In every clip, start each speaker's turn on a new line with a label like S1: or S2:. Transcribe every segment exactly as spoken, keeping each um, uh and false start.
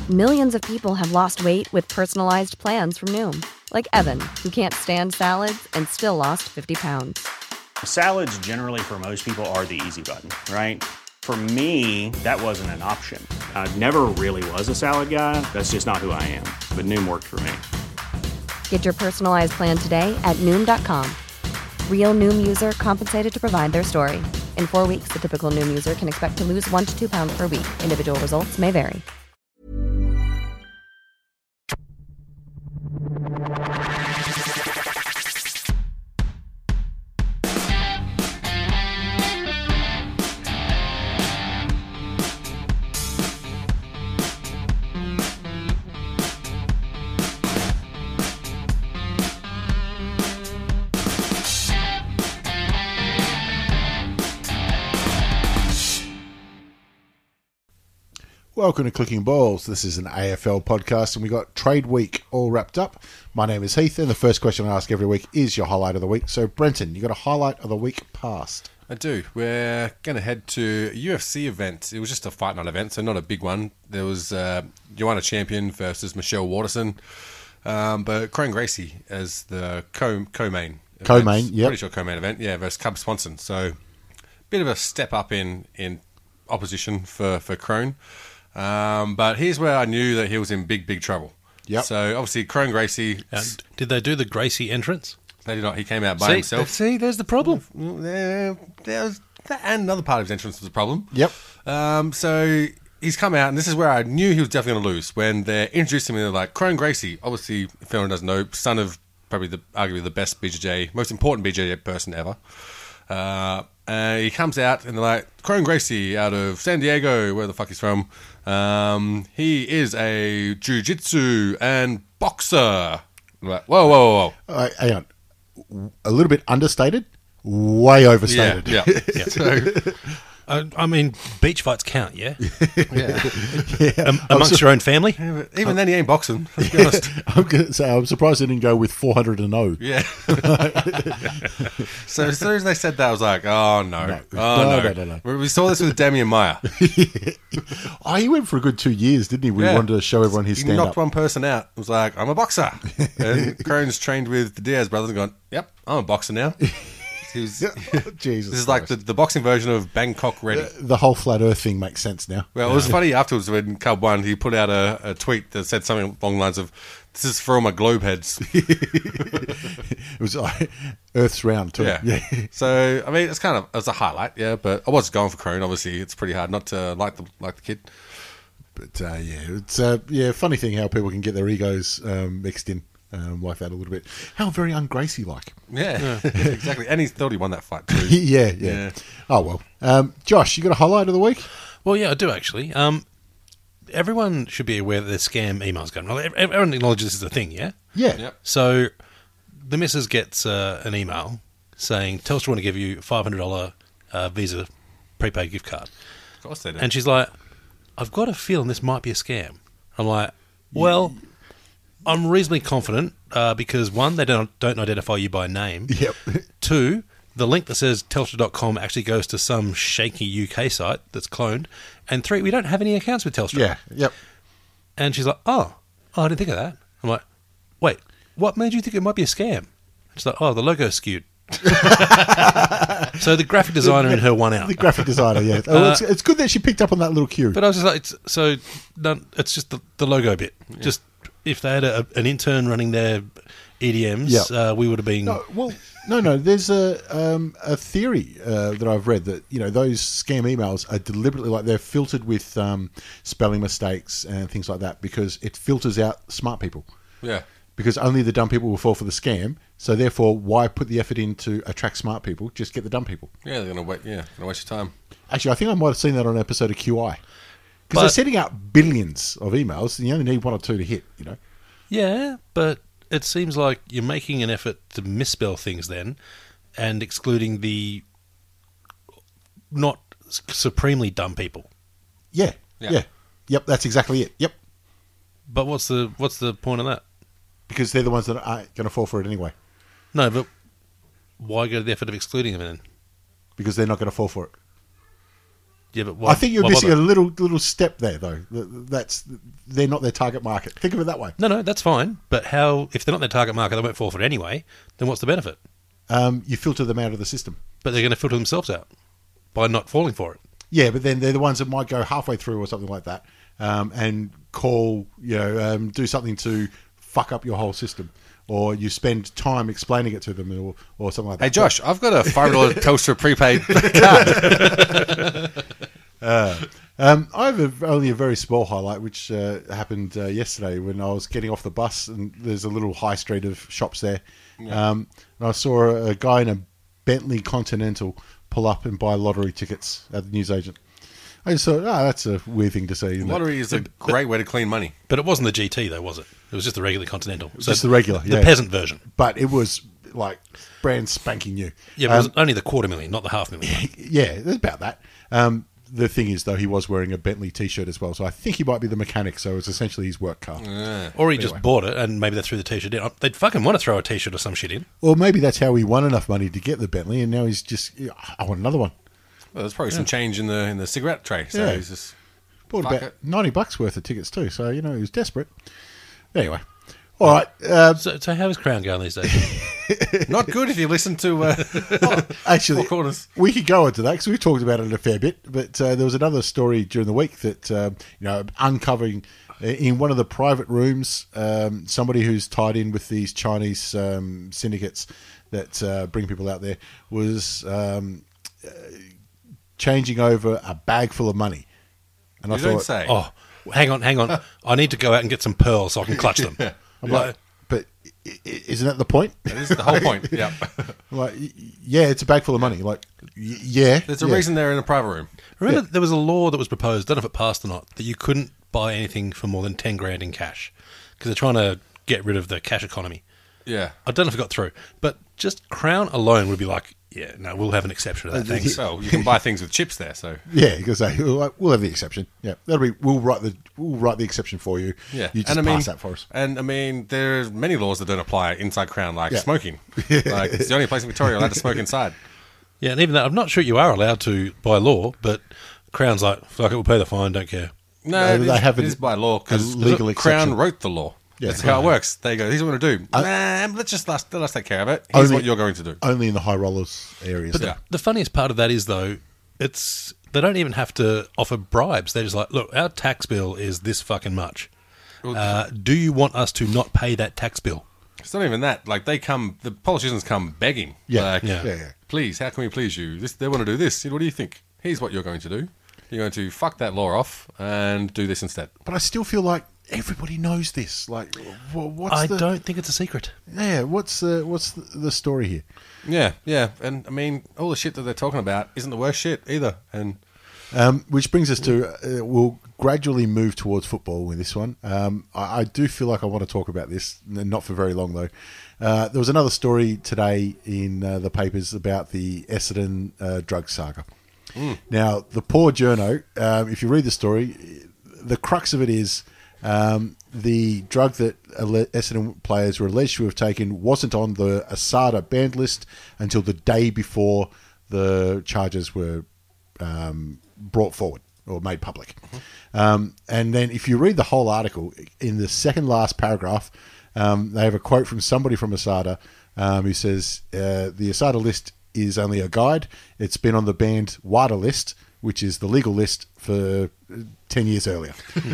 S1: Millions of people have lost weight with personalized plans from Noom. Like Evan, who can't stand salads and still lost fifty pounds.
S2: Salads generally for most people are the easy button, right? For me, that wasn't an option. I never really was a salad guy. That's just not who I am. But Noom worked for me.
S1: Get your personalized plan today at Noom dot com. Real Noom user compensated to provide their story. In four weeks, the typical Noom user can expect to lose one to two pounds per week. Individual results may vary.
S3: Welcome to Clicking Balls. This is an A F L podcast and we got Trade Week all wrapped up. My name is Heath and the first question I ask every week is your highlight of the week. So Brenton, you got a highlight of the week past?
S4: I do. We're going to head to a U F C event. It was just a fight night event, so not a big one. There was uh, Joanna Champion versus Michelle Waterson, um, but Crone Gracie as the co- co-main.
S3: Co-main, yeah.
S4: Pretty sure co-main event, yeah, versus Cub Swanson. So bit of a step up in, in opposition for, for Crone. Um, but here's where I knew that he was in big, big trouble.
S3: Yep.
S4: So obviously, Crone Gracie.
S5: Uh, did they do the Gracie entrance?
S4: They did not. He came out by
S5: see,
S4: himself.
S5: See, there's the problem.
S4: There, there was that, and another part of his entrance was a problem.
S3: Yep.
S4: Um, so he's come out, and this is where I knew he was definitely going to lose. When they introduced him, they're like, Crone Gracie, obviously, if anyone doesn't know, son of probably the arguably the best B J J, most important B J J person ever. Uh, and he comes out, and they're like, Crone Gracie out of San Diego, where the fuck he's from. Um, he is a jiu-jitsu and boxer. I'm like, whoa, whoa, whoa, whoa.
S3: Uh, hang on. A little bit understated, way overstated.
S4: Yeah, yeah. yeah. So,
S5: Uh, I mean, beach fights count, yeah?
S4: yeah.
S3: yeah.
S5: Um, amongst
S3: su-
S5: your own family?
S4: Yeah, but even then, he ain't boxing, let's be honest.
S3: I'm going to say, I'm surprised they didn't go with four hundred and oh.
S4: Yeah. So as soon as they said that, I was like, oh, no.
S3: No.
S4: Oh,
S3: No,
S4: no.
S3: no, no,
S4: We we saw this with Damian Maya.
S3: Oh, he went for a good two years, didn't he? We
S4: Yeah.
S3: wanted to show everyone his
S4: He
S3: stand
S4: knocked
S3: up.
S4: one person out. It was like, I'm a boxer. And Crone's trained with the Diaz brothers and gone, yep, I'm a boxer now. He was,
S3: Jesus.
S4: this is like the,
S3: Christ.
S4: the boxing version of Bangkok Ready.
S3: the whole flat earth thing makes sense now.
S4: Well, it was funny afterwards when Cub won, he put out a, a tweet that said something along the lines of, this is for all my globe heads.
S3: It was like Earth's round too.
S4: Yeah. So, I mean, it's kind of, it was a highlight, yeah, but I was going for Crone. Obviously, it's pretty hard not to like the like the kid.
S3: But uh, yeah, it's uh, yeah, funny thing how people can get their egos um, mixed in um, like that a little bit. How very un-Gracie like.
S4: Yeah, exactly. And he thought he won that fight too.
S3: yeah, yeah,
S4: Yeah.
S3: Oh well, um, Josh, you got a highlight of the week?
S5: Well, yeah, I do actually. Um, everyone should be aware that there's scam emails going on. Everyone acknowledges this is a thing, yeah?
S3: Yeah,
S4: Yep.
S5: So the missus gets uh, an email saying, Telstra want to give you a five hundred dollars uh, Visa prepaid gift card.
S4: Of course they did.
S5: And she's like, I've got a feeling this might be a scam. I'm like, well, I'm reasonably confident uh, because, one, they don't don't identify you by name.
S3: Yep.
S5: Two, the link that says Telstra dot com actually goes to some shaky U K site that's cloned. And three, we don't have any accounts with Telstra.
S3: Yeah, yep.
S5: And she's like, oh, oh, I didn't think of that. I'm like, wait, what made you think it might be a scam? She's like, oh, the logo's skewed. So the graphic designer in her won out.
S3: The graphic designer, yeah. Oh, well, it's, it's good that she picked up on that little cue.
S5: But I was just like, it's, so no, it's just the, the logo bit. Just if they had a, an intern running their E D Ms,
S3: Yeah.
S5: uh, we would have been.
S3: No, well, no, no. There's a um, a theory uh, that I've read that you know those scam emails are deliberately like they're filtered with um, spelling mistakes and things like that because it filters out smart people.
S4: yeah.
S3: Because only the dumb people will fall for the scam. So therefore, why put the effort in to attract smart people? Just get the dumb people.
S4: Yeah, they're going to wait. Yeah, going to waste your time.
S3: Actually, I think I might have seen that on an episode of Q I. Because
S5: But-
S3: they're sending out billions of emails, and you only need one or two to hit. You know.
S5: Yeah, but it seems like you're making an effort to misspell things then and excluding the not supremely dumb people.
S3: Yeah.
S4: Yeah.
S3: Yeah. Yep. That's exactly it. Yep.
S5: But what's the what's the point of that?
S3: Because they're the ones that aren't going to fall for it anyway.
S5: No, but why go to the effort of excluding them then?
S3: Because they're not going to fall for it.
S5: Yeah, but why,
S3: I think you're
S5: why
S3: missing
S5: bother?
S3: a little little step there, though. That's they're not their target market. Think of it that way.
S5: No, no, that's fine. But how? If they're not their target market, they won't fall for it anyway. Then what's the benefit?
S3: Um, you filter them out of the system.
S5: But they're going to filter themselves out by not falling for it.
S3: Yeah, but then they're the ones that might go halfway through or something like that, um, and call, you know, um, do something to fuck up your whole system, or you spend time explaining it to them, or, or something like that.
S4: Hey, Josh, I've got a five dollar Telstra prepaid card.
S3: uh, um, I have a, only a very small highlight, which uh, happened uh, yesterday when I was getting off the bus, and there's a little high street of shops there, yeah. um, and I saw a, a guy in a Bentley Continental pull up and buy lottery tickets at the newsagent. I just thought, oh, that's a weird thing to see.
S4: Lottery is a great way to clean money.
S5: But it wasn't the G T, though, was it? It was just the regular Continental. So
S3: just the regular,
S5: the
S3: yeah.
S5: peasant version.
S3: But it was like brand spanking new.
S5: Yeah, but um, it was only the quarter million, not the half million.
S3: Yeah, it's about that. Um, the thing is, though, he was wearing a Bentley T-shirt as well, so I think he might be the mechanic. So it's essentially his work car,
S4: yeah.
S5: Or he
S3: anyway.
S5: just bought it, and maybe they threw the T-shirt in. They'd fucking want to throw a T-shirt or some shit in.
S3: Or maybe that's how he won enough money to get the Bentley, and now he's just, I want another one.
S4: Well, there's probably yeah. some change in the in the cigarette tray, so
S3: yeah.
S4: he's just
S3: bought
S4: fuck
S3: about
S4: it.
S3: ninety bucks worth of tickets too. So you know he was desperate. Anyway, all right. Um,
S5: so, so how is Crown going these days?
S4: Not good if you listen to. Uh,
S3: oh, actually,
S4: Four Corners.
S3: We could go into that because we've talked about it a fair bit. But uh, there was another story during the week that um, you know uncovering in one of the private rooms um, somebody who's tied in with these Chinese um, syndicates that uh, bring people out there was um, uh, changing over a bag full of money. And
S4: you
S3: I
S4: don't
S3: thought,
S4: say.
S5: Oh, hang on, hang on. I need to go out and get some pearls so I can clutch them.
S3: I'm like, but i- i- isn't that the point?
S4: That is the whole point. Yeah.
S3: Like, y- yeah, it's a bag full of money. Like, y- yeah,
S4: There's a
S3: yeah.
S4: reason they're in a private room.
S5: Remember,
S3: Yeah.
S5: there was a law that was proposed, I don't know if it passed or not, that you couldn't buy anything for more than ten grand in cash because they're trying to get rid of the cash economy.
S4: Yeah.
S5: I don't know if it got through, but just Crown alone would be like, yeah, no, we'll have an exception to that. Thanks.
S4: Well, you can buy things with chips there, so
S3: Yeah, because they we'll we'll have the exception. Yeah, that'll be. We'll write the we'll write the exception for you.
S4: yeah.
S3: you just
S4: and I mean,
S3: pass that for us.
S4: And I mean, there's many laws that don't apply inside Crown, like
S3: Yeah.
S4: smoking. Like it's the only place in Victoria allowed to smoke inside.
S5: Yeah, and even that, I'm not sure you are allowed to by law, but Crown's like, fuck it, we'll pay the fine, don't care.
S4: No,
S3: No,
S4: it
S3: they
S4: is,
S3: have
S4: it
S3: a-
S4: is by law because
S3: a legal
S4: Crown
S3: exception.
S4: wrote the law.
S3: Yeah.
S4: That's how it works. They go, here's what we're going to do. Nah, let's just let us take care of it. Here's
S3: Only-
S4: what you're going to do.
S3: Only in the high rollers areas.
S5: But
S3: though.
S5: the, the funniest part of that is, though, it's they don't even have to offer bribes. They're just like, look, our tax bill is this fucking much. Uh, do you want us to not pay that tax bill?
S4: It's not even that. Like they come, the politicians come begging.
S3: Yeah,
S4: Like,
S5: yeah.
S3: yeah, yeah.
S4: please, how can we please you? This, they want to do this. What do you think? Here's what you're going to do. You're going to fuck that law off and do this instead.
S3: But I still feel like everybody knows this. Like, wha- what's
S5: I
S3: the?
S5: don't think it's a secret.
S3: Yeah, what's the what's the, the story here?
S4: Yeah, yeah. And I mean, all the shit that they're talking about isn't the worst shit either. And
S3: Um, which brings us to uh, we'll gradually move towards football with this one. Um, I, I do feel like I want to talk about this, n- not for very long though. Uh, there was another story today in uh, the papers about the Essendon uh, drug saga.
S4: Mm.
S3: Now, the poor journo, um, if you read the story, the crux of it is um, the drug that alle- Essendon players were alleged to have taken wasn't on the Asada banned list until the day before the charges were um, brought forward or made public. Mm-hmm. Um, and then if you read the whole article, in the second last paragraph, um, they have a quote from somebody from Asada um, who says, uh, the Asada list is only a guide. It's been on the banned WADA list, which is the legal list, for ten years earlier.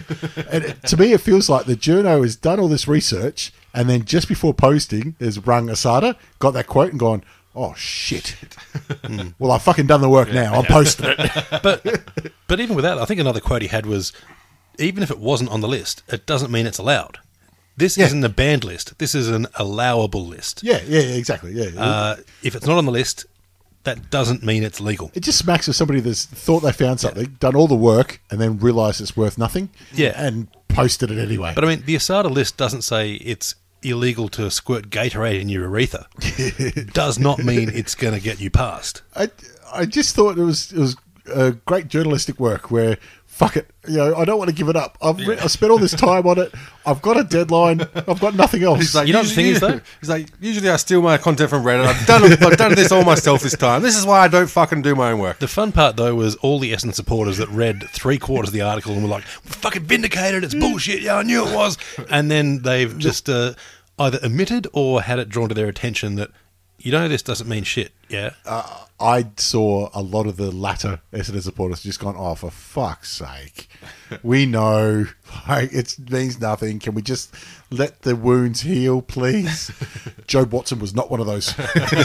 S3: And it, to me, it feels like the journo has done all this research and then just before posting has rung Asada, got that quote and gone, oh, shit. Well, I've fucking done the work now. I'm posting it.
S5: But but even with that, I think another quote he had was, even if it wasn't on the list, it doesn't mean it's allowed. This
S3: Yeah.
S5: isn't a banned list. This is an allowable list.
S3: Yeah, yeah, yeah, exactly. Yeah.
S5: Uh, if it's not on the list, that doesn't mean it's legal.
S3: It just smacks of somebody that's thought they found something, done all the work, and then realised it's worth nothing.
S5: Yeah.
S3: And posted it anyway.
S5: But I mean, the Asada list doesn't say it's illegal to squirt Gatorade in your urethra. Does not mean it's going to get you passed.
S3: I, I just thought it was it was uh, great journalistic work where fuck it. You know, I don't want to give it up. I've, re- I've spent all this time on it. I've got a deadline. I've got nothing else.
S4: He's like,
S5: You know what the thing is,
S4: usually-
S5: though?
S4: He's like, usually I steal my content from Reddit. I've done, I've done this all myself this time. This is why I don't fucking do my own work.
S5: The fun part, though, was all the Essendon supporters that read three quarters of the article and were like, "We're fucking vindicated, it's bullshit, yeah, I knew it was." And then they've just uh, either omitted or had it drawn to their attention that, you know, this doesn't mean shit, yeah?
S3: Uh, I saw a lot of the latter Essendon supporters just gone, oh, for fuck's sake. We know. Like, it means nothing. Can we just let the wounds heal, please? Joe Watson was not one of those.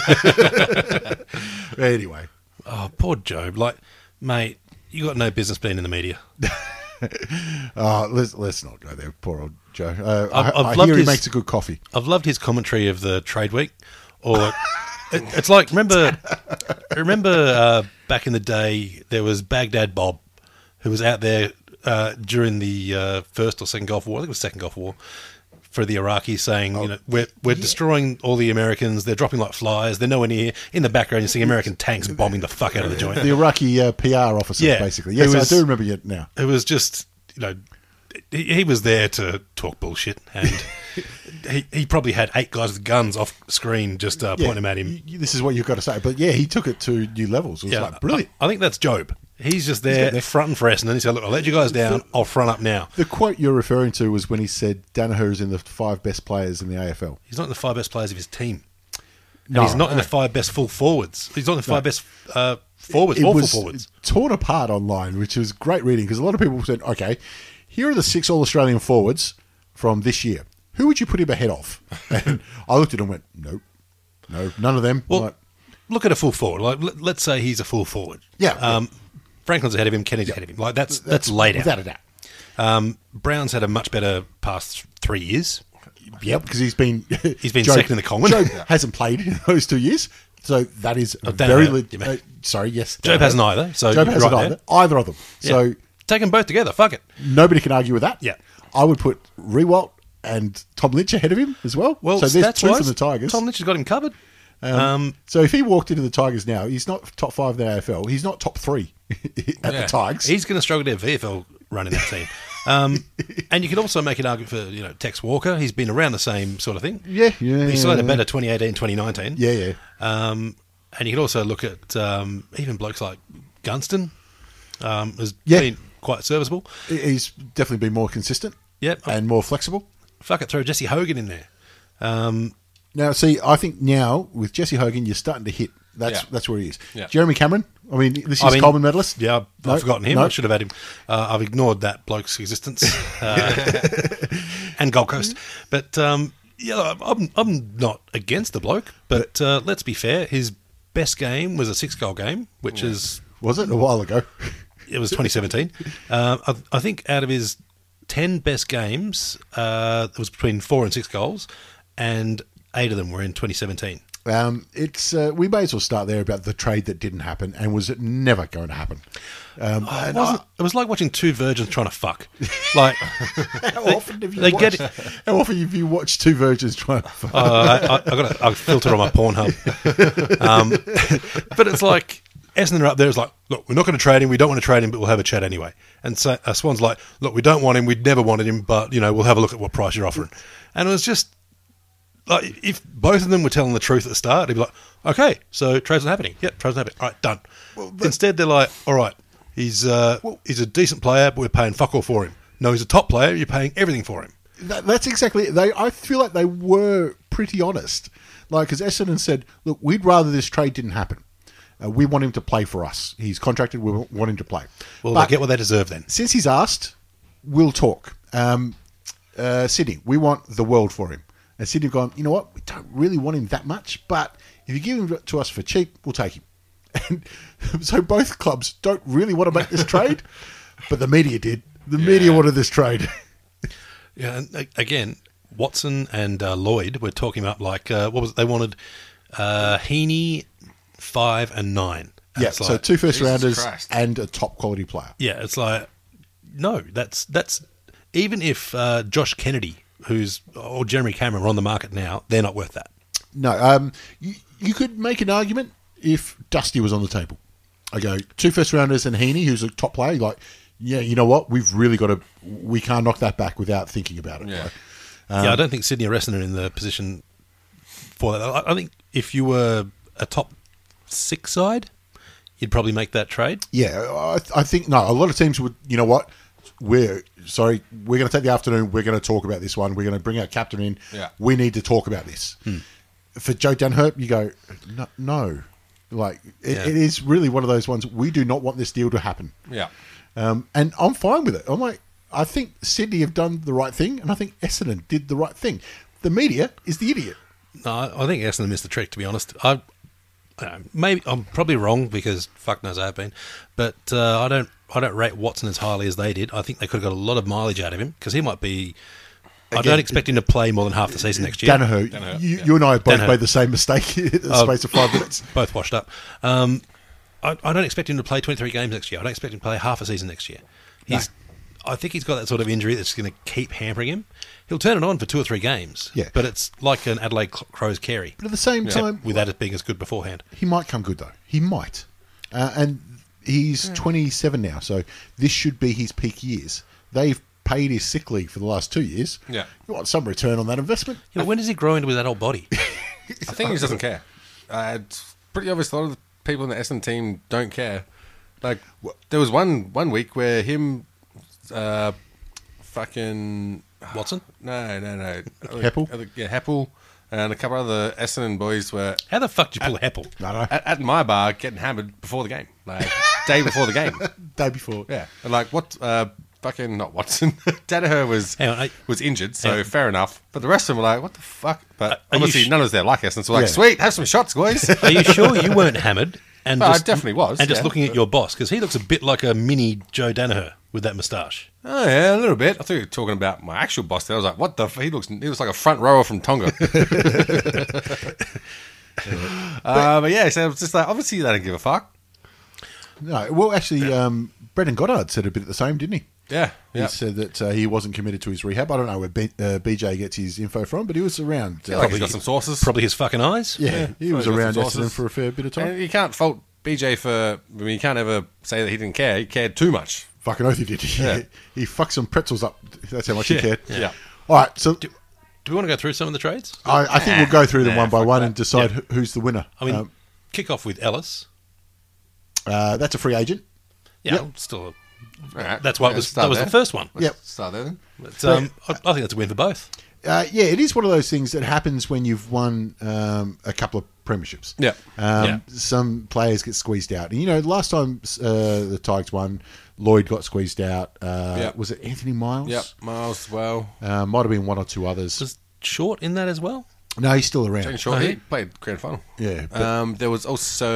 S3: Anyway.
S5: Oh, poor Job. Like, mate, you got no business being in the media.
S3: Uh, let's, let's not go there, poor old Joe. Uh,
S5: I've-
S3: I,
S5: I've
S3: I
S5: loved
S3: hear he
S5: his-
S3: makes a good coffee.
S5: I've loved his commentary of the trade week. Or it, it's like, remember remember uh, back in the day, there was Baghdad Bob, who was out there uh, during the uh, First or Second Gulf War, I think it was Second Gulf War, for the Iraqis, saying, you know, we're we're destroying all the Americans, they're dropping like flies, they're nowhere near. In the background, you see American tanks bombing the fuck out of the joint.
S3: The Iraqi uh, P R officer,
S5: Yeah.
S3: basically. Yes,
S5: It was-
S3: I do remember it now.
S5: It was just, you know, he, he was there to talk bullshit, and he, he probably had eight guys with guns off screen just uh, pointing them at him.
S3: y- y- This is what you've got to say. But yeah, he took it to new levels. It was
S5: Yeah,
S3: like brilliant.
S5: I, I think that's Job. He's just there,
S3: got there.
S5: fronting for Essendon. He said, "Look, I'll let you guys down. I'll front up now."
S3: The quote you're referring to was when he said Danaher is in the five best players in the A F L.
S5: He's not in the five best players of his team. And
S3: No,
S5: he's not in
S3: no.
S5: the five best full forwards. He's not in the five best uh, forwards
S3: It
S5: or full
S3: was
S5: forwards.
S3: torn apart online, which was great reading because a lot of people said, okay, here are the six All-Australian forwards from this year. Who would you put him ahead of? And I looked at him and went, nope, no, none of them.
S5: Well,
S3: Like,
S5: look at a full forward. Like, let, let's say he's a full forward.
S3: Yeah.
S5: Um, Franklin's ahead of him. Kenny's ahead of him. Like that's that's, laid out.
S3: without a doubt.
S5: Um, Brown's had a much better past three years.
S3: Yep, because he's been
S5: He's been second in the Coleman.
S3: Job hasn't played in those two years, so that is a
S5: Dan
S3: very.
S5: Hurt,
S3: Le-
S5: you mean.
S3: uh, sorry, yes,
S5: Job
S3: Dan
S5: hasn't
S3: Hurt.
S5: either. So
S3: Job
S5: you're
S3: hasn't
S5: right
S3: either.
S5: there.
S3: Either of them.
S5: Yeah.
S3: So
S5: take them both together. Fuck it.
S3: nobody can argue with that.
S5: Yeah.
S3: I would put Rewalt and Tom Lynch ahead of him as well.
S5: Well,
S3: so there's
S5: stats
S3: two
S5: wise,
S3: from the Tigers.
S5: Tom Lynch has got him covered.
S3: Um, so if he walked into the Tigers now, he's not top five in the A F L. He's not top three at
S4: Yeah.
S3: the Tigers.
S5: He's going to struggle to have V F L running that team. Um, and you could also make an argument for, you know, Tex Walker. He's been around the same sort of thing.
S3: Yeah, yeah,
S5: He still had a
S3: yeah.
S5: better twenty eighteen, twenty nineteen.
S3: Yeah, yeah.
S5: Um, and you could also look at um, even blokes like Gunston um, has
S3: Yeah.
S5: been quite serviceable.
S3: He's definitely been more consistent.
S5: Yep.
S3: and more flexible.
S5: Fuck it, throw Jesse Hogan in there. Um,
S3: Now, see, I think now with Jesse Hogan, you're starting to hit. That's
S4: Yeah.
S3: that's where he is.
S4: Yeah.
S3: Jeremy Cameron. I mean, this is
S5: I mean,
S3: Coleman medalist.
S5: Yeah, I've,
S3: No,
S5: I've forgotten him.
S3: no.
S5: I should have had him. Uh, I've ignored that bloke's existence. Uh, and Gold Coast. But, um, yeah, I'm, I'm not against the bloke. But uh, let's be fair. His best game was a six-goal game, which is...
S3: Was it a while ago?
S5: It was twenty seventeen. Uh, I, I think out of his ten best games, uh, it was between four and six goals, and eight of them were in twenty seventeen.
S3: Um, it's uh, we may as well start there about the trade that didn't happen and was never going to happen. Um,
S5: Oh, It,
S3: and
S5: wasn't, it was like watching two virgins trying to fuck. Like,
S3: I- how often have you
S5: they
S3: watched,
S5: get it.
S3: How often have you watched two virgins trying to fuck?
S5: uh, I, I, I got a, a filter on my Pornhub. Um, but it's like, Essendon are up there. It's like, look, we're not going to trade him. We don't want to trade him, but we'll have a chat anyway. And so, uh, Swan's like, look, we don't want him. We'd never wanted him, but you know, we'll have a look at what price you're offering. And it was just like, if both of them were telling the truth at the start, they'd be like, okay, so trade's not happening. Yep, trade's not happening. All right, done. Instead, they're like, all right, he's uh, he's a decent player, but we're paying fuck all for him. No, he's a top player. You're paying everything for him.
S3: That, that's exactly it. They. I feel like they were pretty honest. Like, as Essendon said, look, we'd rather this trade didn't happen. Uh, we want him to play for us. He's contracted. We want him to play.
S5: Well,
S3: But
S5: they get what they deserve then.
S3: since he's asked, we'll talk. Um, uh, Sydney, we want the world for him. And Sydney have gone, you know what? We don't really want him that much, but if you give him to us for cheap, we'll take him. And so both clubs don't really want to make this trade, but the media did. The media wanted this trade.
S5: Yeah, and a- again, Watson and uh, Lloyd were talking about like uh, what was it? They wanted uh, Heaney, five and nine. And
S3: Yeah,
S5: it's
S3: so
S5: like-
S3: two first
S4: Jesus
S3: rounders
S4: Christ.
S3: and a top quality player.
S5: Yeah, it's like no, that's that's even if uh, Josh Kennedy, who's or Jeremy Cameron are on the market now, they're not worth that.
S3: No, um, you, you could make an argument if Dusty was on the table. I go two first rounders and Heaney, who's a top player. Like, yeah, you know what? We've really got to. We can't knock that back without thinking about it.
S4: Yeah.
S3: Right?
S5: yeah, I don't think Sydney or Essendon are in the position for that. I, I think if you were a top six side, you'd probably make that trade.
S3: Yeah, I, I think no. A lot of teams would. You know what? We're sorry. We're going to take the afternoon. We're going to talk about this one. We're going to bring our captain in.
S4: Yeah.
S3: We need to talk about this.
S5: Hmm.
S3: For Joe Danaher, you go no. no. Like it,
S5: Yeah.
S3: it is really one of those ones. We do not want this deal to happen.
S4: Yeah.
S3: Um, and I'm fine with it. I'm like, I think Sydney have done the right thing, and I think Essendon did the right thing. The media is the idiot.
S5: No, I I think Essendon missed the trick, to be honest. I, uh, maybe I'm probably wrong because fuck knows I have been, but uh, I don't. I don't rate Watson as highly as they did. I think they could have got a lot of mileage out of him because he might be. I
S3: Again,
S5: don't expect him to play more than half the season next year.
S3: Danaher,
S4: Danaher,
S3: you,
S4: yeah.
S3: you and I have both
S5: Danaher.
S3: made the same mistake in the
S5: Oh.
S3: space of five minutes.
S5: Both washed up. Um, I, I don't expect him to play twenty-three games next year. I don't expect him to play half a season next year. He's. I think he's got that sort of injury that's going to keep hampering him. He'll turn it on for two or three games.
S3: Yeah.
S5: But it's like an Adelaide Crows carry.
S3: But at the same time,
S5: Without it being as good beforehand.
S3: he might come good though. He might, uh, and he's twenty-seven now, so this should be his peak years. They've paid his sick leave for the last two years.
S4: Yeah.
S3: You want some return on that investment?
S5: Yeah, but when does he grow into that old body?
S4: I think he just doesn't care. Uh, it's pretty obvious a lot of the people in the Essendon team don't care. Like, there was one one week where him, uh, fucking
S5: Watson?
S4: No, no, no.
S3: Heppel?
S4: Uh, Yeah, Heppel and a couple of other Essendon boys were
S5: How the fuck did you pull Heppel?
S3: I don't know.
S4: at, at my bar getting hammered before the game, like day before the game.
S3: Day before.
S4: Yeah, and like what? Uh, fucking not Watson. Danaher was
S5: Hang on, I-
S4: was injured, so
S5: Hang on.
S4: fair enough. But the rest of them were like, "What the fuck?" But
S5: Are you
S4: obviously,
S5: sh-
S4: none of us there like Essendon, so we're like,
S3: Yeah.
S4: "Sweet, have some shots, boys."
S5: Are you sure you weren't hammered? And
S4: No, I
S5: just,
S4: definitely was,
S5: And just
S4: yeah.
S5: looking at your boss, because he looks a bit like a mini Joe Danaher with that moustache.
S4: Oh yeah, a little bit. I thought you were talking about my actual boss there. I was like, "What the?" F-? He looks he looks like a front rower from Tonga. uh, but yeah, so it was just like obviously they don't give a fuck.
S3: No, well, actually, um, Brendan Goddard said a bit of the same, didn't he?
S4: Yeah,
S3: He
S4: yeah.
S3: said that uh, he wasn't committed to his rehab. I don't know where B, uh, B J gets his info from, but he was around. Uh,
S4: Like he's got some sources.
S5: Probably his fucking eyes.
S3: yeah,
S4: yeah,
S3: he was
S4: probably got
S3: around
S4: some
S3: Essendon
S4: sources.
S3: for a fair bit of time.
S4: And you can't fault B J for. I mean, you can't ever say that he didn't care. He cared too much.
S3: Fucking oath he did.
S4: Yeah.
S3: he fucked some pretzels up. That's how much
S5: Yeah,
S3: he cared.
S4: yeah.
S3: All right, so
S5: Do we want to go through some of the trades?
S3: I, I think we'll go through them
S4: Nah,
S3: one by
S4: fuck
S3: one
S4: that.
S3: and decide
S5: Yeah.
S3: who- who's the winner.
S5: I mean,
S3: Um,
S5: kick off with Ellis.
S3: uh, that's a free agent.
S5: Yeah,
S3: Yep.
S5: still.
S4: All right.
S5: That's what
S4: Yeah,
S5: was.
S4: start
S5: That was
S4: there.
S5: the first one.
S4: Let's
S3: Yep.
S4: Start there then.
S5: But, um, I, I think that's a win for both.
S3: Uh, yeah, it is one of those things that happens when you've won um, a couple of premierships.
S4: Yeah.
S3: Um,
S5: Yeah.
S3: Some players get squeezed out. And, you know, last time uh, the Tigers won, Lloyd got squeezed out. Uh,
S4: Yeah.
S3: Was it Anthony Miles?
S4: Yep, Miles as well.
S3: Uh, might have been one or two others.
S5: Was Short in that as well?
S3: No, he's still around.
S4: Jane Short,
S5: Oh,
S4: he
S5: yeah.
S4: played grand final.
S3: Yeah. But,
S4: Um, there was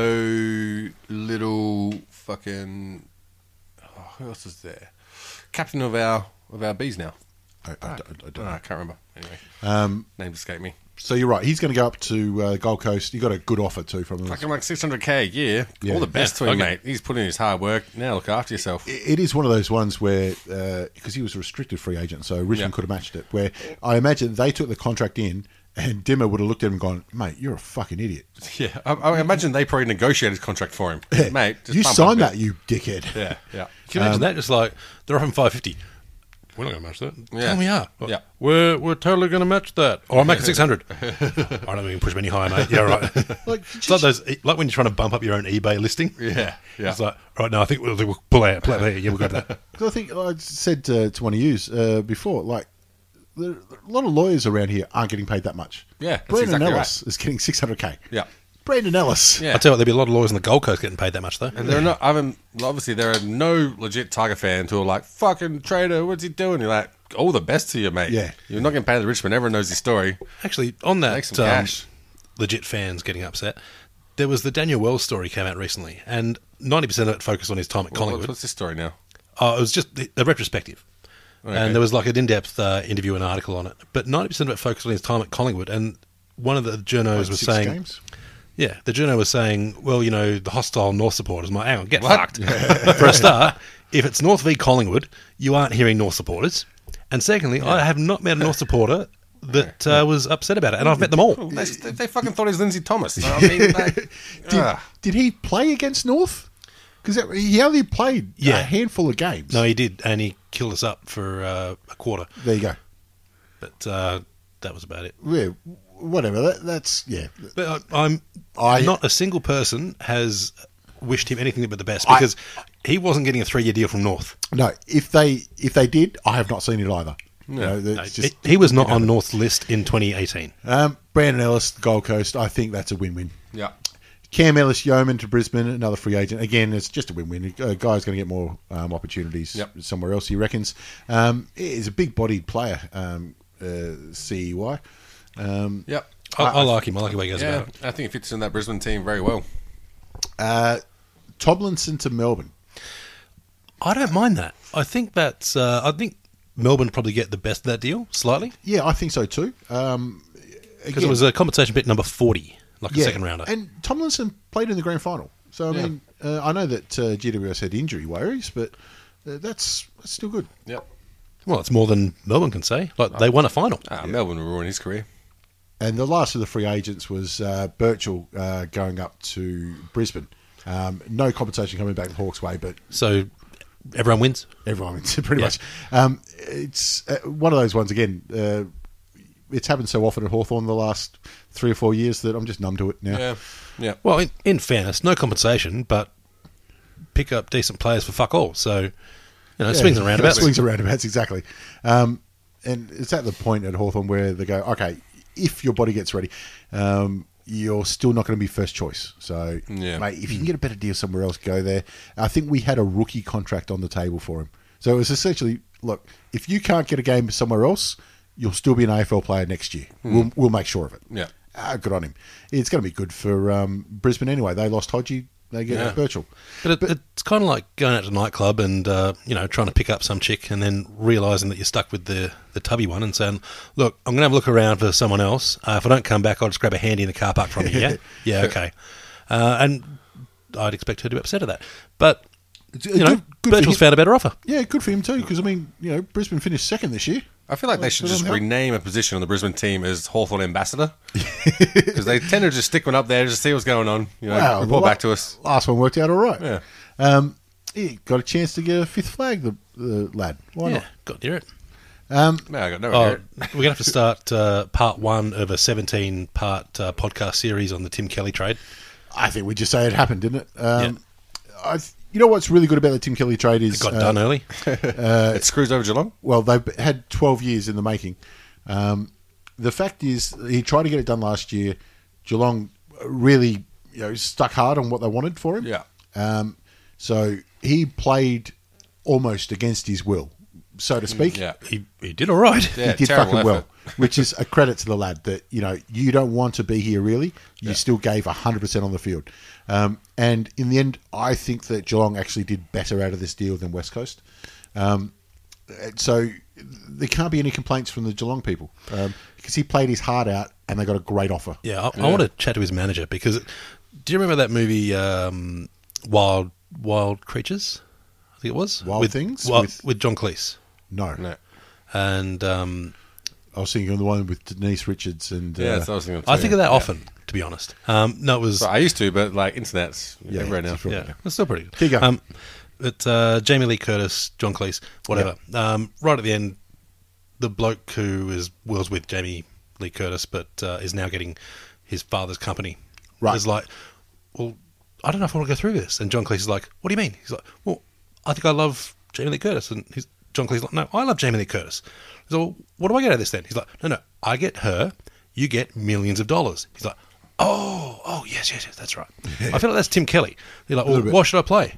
S4: also little fucking. Oh, who else is there? Captain of our of our bees now.
S3: I, I, I, I don't
S4: Oh,
S3: know.
S4: I can't remember. Anyway,
S3: Um,
S4: names escape me.
S3: so you're right. He's going to go up to uh, Gold Coast. He got a good offer too from them.
S4: Fucking like six hundred k a year.
S3: Yeah.
S4: All the best
S5: Yeah,
S4: to him,
S5: okay.
S4: mate. He's putting in his hard work. Now look after yourself.
S3: It is one of those ones where, because he was a restricted free agent, so Richmond
S4: Yeah.
S3: could have matched it, where I imagine they took the contract in and Dimmer would have looked at him and gone, mate, you're a fucking idiot.
S4: Yeah, I, I imagine they probably negotiated his contract for him, mate. Just
S3: You
S4: bump
S3: signed
S4: it a
S3: that, you dickhead.
S4: bit. Yeah, yeah.
S5: Can you imagine that? Just like they're offering five fifty. We're not going to match that.
S4: Yeah.
S5: Tell me are.
S4: Yeah.
S5: We're we're totally going to match that. Or I'll make it six hundred. I don't think we can push them any higher, mate. Yeah, right.
S3: Like,
S5: It's like those, like when you're trying to bump up your own eBay listing.
S4: Yeah, yeah.
S5: It's like, right now, I think we'll, we'll pull out, pull out there. Yeah, we'll go to that.
S3: 'Cause I think I said uh, to one of you uh, before, like, there, a lot of lawyers around here aren't getting paid that much.
S4: Yeah, that's
S3: Brandon
S4: exactly
S3: Ellis is getting six hundred K.
S4: Yeah.
S3: Brandon Ellis.
S4: Yeah.
S5: I tell you what, there'll be a lot of lawyers on the Gold Coast getting paid that much, though.
S4: And there are not, I haven't, obviously, there are no legit Tiger fans who are like, fucking trader, what's he doing? You're like, all the best to you, mate.
S3: Yeah.
S4: You're not getting paid at Richmond. Everyone knows his story.
S5: Actually, on
S4: Make
S5: that,
S4: some
S5: um,
S4: cash.
S5: legit fans getting upset, there was the Daniel Wells story came out recently, and ninety percent of it focused on his time at
S4: Well,
S5: Collingwood.
S4: what's, what's this story now?
S5: Oh, it was just a retrospective.
S4: Okay.
S5: And there was like an in-depth uh, interview and article on it. But ninety percent of it focused on his time at Collingwood. And one of the journos
S3: Like
S5: was
S3: six
S5: saying...
S3: games.
S5: Yeah, the journo was saying, well, you know, the hostile North supporters. I'm like, hang on, get
S4: What?
S5: fucked. For a start, if it's North v Collingwood, you aren't hearing North supporters. And secondly, I have not met a North supporter that uh, was upset about it. And I've met them all.
S4: Well, they, they fucking thought he was Lindsay Thomas. I mean, like,
S3: Did,
S4: ugh.
S3: did he play against North? Because he only played
S5: Yeah.
S3: a handful of games.
S5: No, he did, and he killed us up for uh, a quarter.
S3: There you go.
S5: But uh, that was about it.
S3: Yeah, whatever. That, that's yeah.
S5: But I, I'm
S3: I-
S5: not a single person has wished him anything but the best
S3: I-
S5: because he wasn't getting a three-year deal from North.
S3: No, if they if they did, I have not seen it either. You know,
S5: No,
S3: it's just,
S5: it- he was not on North's list in twenty eighteen.
S3: um, Brandon Ellis, Gold Coast. I think that's a win-win.
S4: Yeah.
S3: Cam Ellis Yeoman to Brisbane, another free agent. Again, it's just a win-win. A guy's going to get more um, opportunities
S4: Yep.
S3: somewhere else, he reckons. Um, he's a big-bodied player, um, uh, C E Y. Um,
S4: Yep.
S5: I, I like him. I like the way he goes
S4: Yeah,
S5: about it.
S4: I think he fits in that Brisbane team very well.
S3: uh, Tomlinson to Melbourne.
S5: I don't mind that. I think that's. Uh, I think Melbourne probably get the best of that deal slightly
S3: Yeah, I think so too. Um,
S5: because
S3: again,
S5: it was a compensation bit number forty, like
S3: yeah,
S5: a second rounder.
S3: And Tomlinson played in the grand final. So, I
S4: Yeah.
S3: mean, uh, I know that uh, G W S had injury worries, but uh, that's, that's still good.
S4: Yep.
S5: Well, it's more than Melbourne can say. Like they won a final.
S4: Ah, Melbourne will ruin his career.
S3: And the last of the free agents was uh, Birchall uh, going up to Brisbane. Um, no compensation coming back the Hawks' way, but
S5: So everyone wins.
S3: everyone wins pretty
S5: Yeah.
S3: much. Um, it's uh, one of those ones, again, uh, it's happened so often at Hawthorn the last three or four years that I'm just numb to it now.
S4: Yeah. Yeah.
S5: Well, in, in fairness, no compensation, but pick up decent players for fuck all. So, you know,
S3: Yeah,
S5: swings and roundabouts.
S3: Swings and roundabouts, exactly. Um, and it's at the point at Hawthorn where they go, okay, if your body gets ready, um, you're still not going to be first choice. So,
S4: Yeah.
S3: mate, if you can get a better deal somewhere else, go there. I think we had a rookie contract on the table for him. So it was essentially, look, if you can't get a game somewhere else, you'll still be an A F L player next year. We'll, we'll make sure of it.
S4: Yeah.
S3: Ah, good on him. It's going to be good for um, Brisbane anyway. They lost Hodgie. They get
S4: Yeah.
S3: Birchall.
S5: But, it, it's kind of like going out to a nightclub and, uh, you know, trying to pick up some chick and then realising that you're stuck with the, the tubby one and saying, look, I'm going to have a look around for someone else. Uh, if I don't come back, I'll just grab a handy in the car park from you, yeah? Yeah, okay. Uh, and I'd expect her to be upset at that. But, you know,
S3: Good- good for
S5: Birchall's
S3: him.
S5: found a better offer.
S3: Yeah, good for him too, because, I mean, you know, Brisbane finished second this year.
S4: I feel like they should
S3: Good on
S4: just
S3: him.
S4: rename a position on the Brisbane team as Hawthorn Ambassador. Because they tend to just stick one up there just see what's going on. You know,
S3: Wow,
S4: report
S3: the
S4: back to us.
S3: Last one worked out all right.
S4: Yeah.
S3: Um, he got a chance to get a fifth flag, the, the lad. Why
S5: yeah,
S3: not?
S5: got near it.
S4: Man, I got no
S5: Oh,
S4: idea.
S5: we're going to have to start uh, part one of a seventeen-part uh, podcast series on the Tim Kelly trade.
S3: I think we just say it happened, didn't it? Um, I, th- you know what's really good about the Tim Kelly trade is
S5: It got
S3: uh,
S5: done early.
S4: it screws over Geelong.
S3: Well, they've had twelve years in the making. Um, the fact is, he tried to get it done last year. Geelong really, you know, stuck hard on what they wanted for him.
S4: Yeah.
S3: Um, so he played almost against his will, so to speak.
S4: Yeah.
S5: He, he did all right.
S4: Yeah,
S3: He did
S4: terrible
S3: fucking well,
S4: effort.
S3: which is a credit to the lad that, you know, you don't want to be here really. You still gave one hundred percent on the field. Um, and in the end, I think that Geelong actually did better out of this deal than West Coast. Um, so there can't be any complaints from the Geelong people um, because he played his heart out and they got a great offer.
S5: Yeah, I, I want to chat to his manager because do you remember that movie um, Wild Wild Creatures? I think it was
S3: Wild
S5: with,
S3: Things?
S5: Wild-
S3: With-
S5: with John Cleese
S3: No.
S4: No.
S5: and um,
S3: I was thinking of the one with Denise Richards and
S4: Yeah,
S3: uh,
S4: that's what I was thinking.
S5: I think of that
S4: Yeah.
S5: often, to be honest. Um, no, it was
S4: So I used to, but like internet's
S3: Yeah,
S4: everywhere now.
S3: it's right.
S5: yeah, it's still pretty good.
S3: Keep going.
S5: Um, but uh, Jamie Lee Curtis, John Cleese, whatever. Um, right at the end, the bloke who is was with Jamie Lee Curtis, but uh, is now getting his father's company,
S3: Right.
S5: is like, well, I don't know if I want to go through this. And John Cleese is like, what do you mean? He's like, well, I think I love Jamie Lee Curtis. And he's, John Cleese is like, no, I love Jamie Lee Curtis. He's like, well, what do I get out of this then? He's like, no, no, I get her, you get millions of dollars. He's like, oh, oh, yes, yes, yes, that's right. I feel like that's Tim Kelly. He's like, well,
S3: little bit.
S5: why should I play?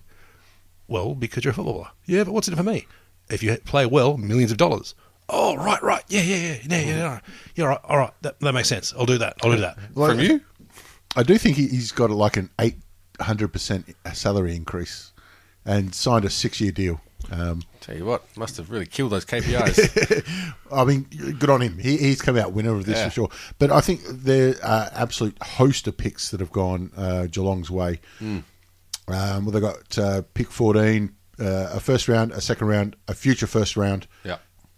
S5: Well, because you're a footballer. Yeah, but what's in it for me? If you play well, millions of dollars. Oh, right, right. Yeah, yeah, yeah. Yeah, yeah, yeah. Yeah, all right, all right. That, that makes sense. I'll do that. I'll do that.
S3: Like,
S4: From you?
S3: I do think he, he's got like an eight hundred percent salary increase and signed a six-year deal. Um,
S4: Tell you what, must have really killed those K P Is.
S3: I mean, good on him. He, he's come out winner of this
S4: Yeah.
S3: for sure. But I think there are absolute host of picks that have gone uh, Geelong's way.
S4: Hmm.
S3: Um, well, they got uh, pick fourteen, uh, a first round, a second round, a future first round,
S4: yeah.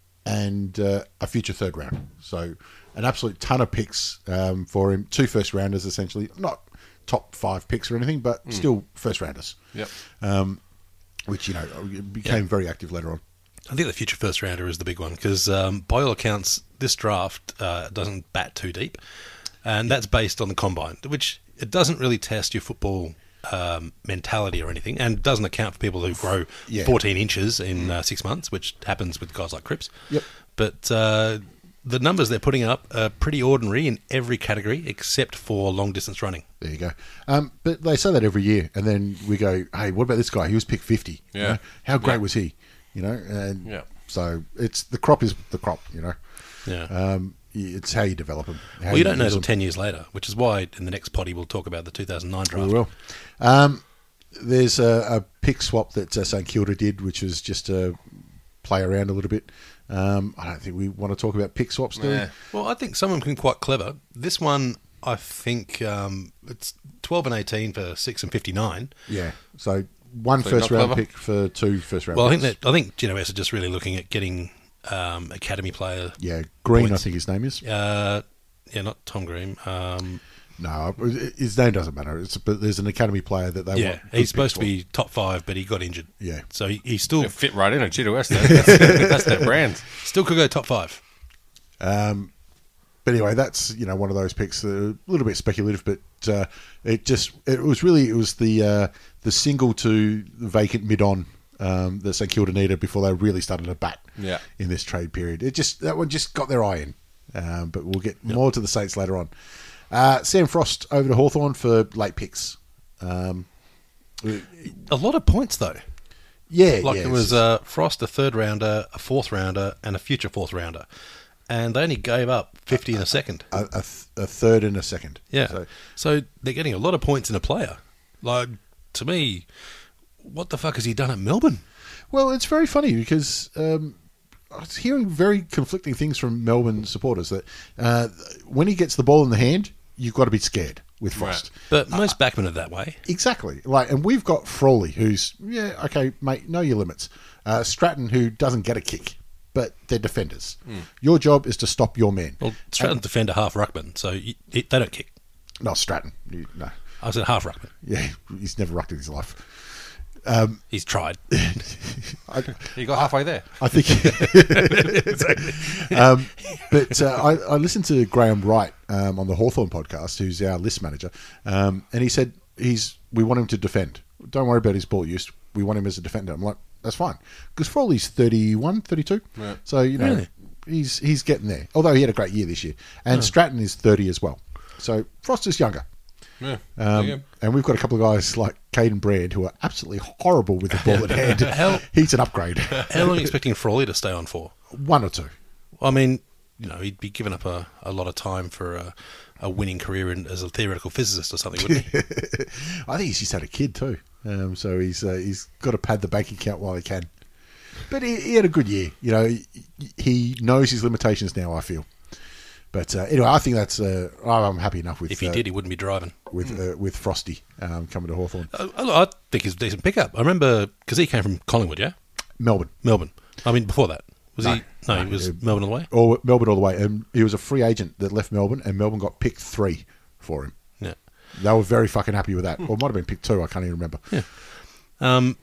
S3: and uh, a future third round. So an absolute ton of picks um, for him. Two first rounders, essentially. Not top five picks or anything, but still first rounders.
S4: Yep.
S3: Um, which, you know, became
S5: Yeah.
S3: very active later on.
S5: I think the future first rounder is the big one because, um, by all accounts, this draft uh, doesn't bat too deep, and that's based on the combine, which it doesn't really test your football um, mentality or anything, and doesn't account for people who grow
S3: Yeah.
S5: fourteen inches in uh, six months, which happens with guys like Cripps.
S3: Yep.
S5: But uh, the numbers they're putting up are pretty ordinary in every category except for long distance running.
S3: There you go. Um, but they say that every year, and then we go, hey, what about this guy? He was picked fifty. you
S4: Yeah.
S3: know? How great
S4: Yeah.
S3: was he? You know, and
S4: Yeah.
S3: so it's the crop is the crop. You know,
S5: Yeah.
S3: um, it's how you develop them. How
S5: well, you don't know
S3: use
S5: until
S3: them.
S5: ten years later, which is why in the next potty we'll talk about the two thousand nine draft.
S3: We will. Um, there's a, a pick swap that uh, St Kilda did, which was just to play around a little bit. Um, I don't think we want to talk about pick swaps, do we?
S4: Nah.
S5: Well, I think some of them can be quite clever. This one, I think um, it's twelve and eighteen for six and fifty-nine.
S3: Yeah. So one
S4: So
S3: first
S4: not
S3: round
S4: clever?
S3: pick for two first round
S5: Well, I think
S3: picks.
S5: that I think G N O S are just really looking at getting um, academy player.
S3: Yeah, Green,
S5: points.
S3: I think his name is.
S5: Uh, yeah, not Tom Green. Um,
S3: No, his name doesn't matter. It's, but there's an academy player that they
S5: yeah,
S3: want. good
S5: he's supposed to
S3: picks
S5: be top five, but he got injured.
S3: Yeah.
S5: so he, he still
S4: They fit right in at G W S. That's, that's their brand.
S5: still could go top five.
S3: for. Um, but anyway, that's you know one of those picks that are a little bit speculative, but uh, it just it was really it was the uh, the single to vacant mid on um, that St Kilda needed before they really started to bat.
S4: Yeah.
S3: In this trade period, it just that one just got their eye in. Um, but we'll get more to the Saints later on. Uh, Sam Frost over to Hawthorn for late picks. Um,
S5: A lot of points though.
S3: yeah,
S5: Like
S3: yeah,
S5: it was uh, Frost, a third rounder, a fourth rounder, and a future fourth rounder, and they only gave up fifty in a second.
S3: a, a, th- a third and a second.
S5: Yeah,
S3: So,
S5: so they're getting a lot of points in a player. Like to me, what the fuck has he done at Melbourne?
S3: well, it's very funny because um, I was hearing very conflicting things from Melbourne supporters that uh, when he gets the ball in the hand, you've got to be scared with Frost.
S5: But most backmen are that way.
S3: Exactly. Like, and we've got Frawley, who's yeah, okay, mate, know your limits. Uh, Stratton, who doesn't get a kick, but they're defenders. Your job is to stop your men.
S5: Well, Stratton's defender half ruckman, so you, it, they don't kick.
S3: Not Stratton. You, no.
S5: I said half ruckman.
S3: Yeah, he's never rucked in his life.
S5: He's tried.
S3: I,
S4: You got halfway there.
S3: I think. um, but uh, I, I listened to Graham Wright um, on the Hawthorn podcast, who's our list manager, um, and he said he's we want him to defend. Don't worry about his ball use. We want him as a defender. I'm like, that's fine. Because Frawley's thirty-one, thirty-two.
S4: Right.
S3: So, you know,
S5: Really?
S3: he's he's getting there. Although he had a great year this year. And Stratton is thirty as well. So Frost is younger.
S4: Yeah.
S3: Um,
S4: There you
S3: and we've got a couple of guys like Caden Brand who are absolutely horrible with the ball at hand.
S5: Hell-
S3: He's an upgrade.
S5: How long are you expecting Frawley to stay on for?
S3: One or two.
S5: I mean, you know, he'd be giving up a, a lot of time for a, a winning career in, as a theoretical physicist or something, wouldn't he?
S3: I think he's just had a kid too, um, so he's uh, he's got to pad the bank account while he can. But he, he had a good year. You know, he, he knows his limitations now. I feel. But uh, anyway, I think that's. Uh, I'm happy enough with.
S5: If he
S3: uh,
S5: did, he wouldn't be driving.
S3: with uh, with Frosty um, coming to Hawthorn.
S5: I, I think he's a decent pickup. I remember because he came from Collingwood, yeah,
S3: Melbourne,
S5: Melbourne. I mean, before that was
S3: No.
S5: he? No, he
S3: No,
S5: was
S3: uh,
S5: Melbourne all the way.
S3: or Melbourne all the way, and he was a free agent that left Melbourne, and Melbourne got pick three for him.
S5: Yeah.
S3: They were very fucking happy with that, or it might have been pick two. I can't even remember.
S5: Yeah. Um.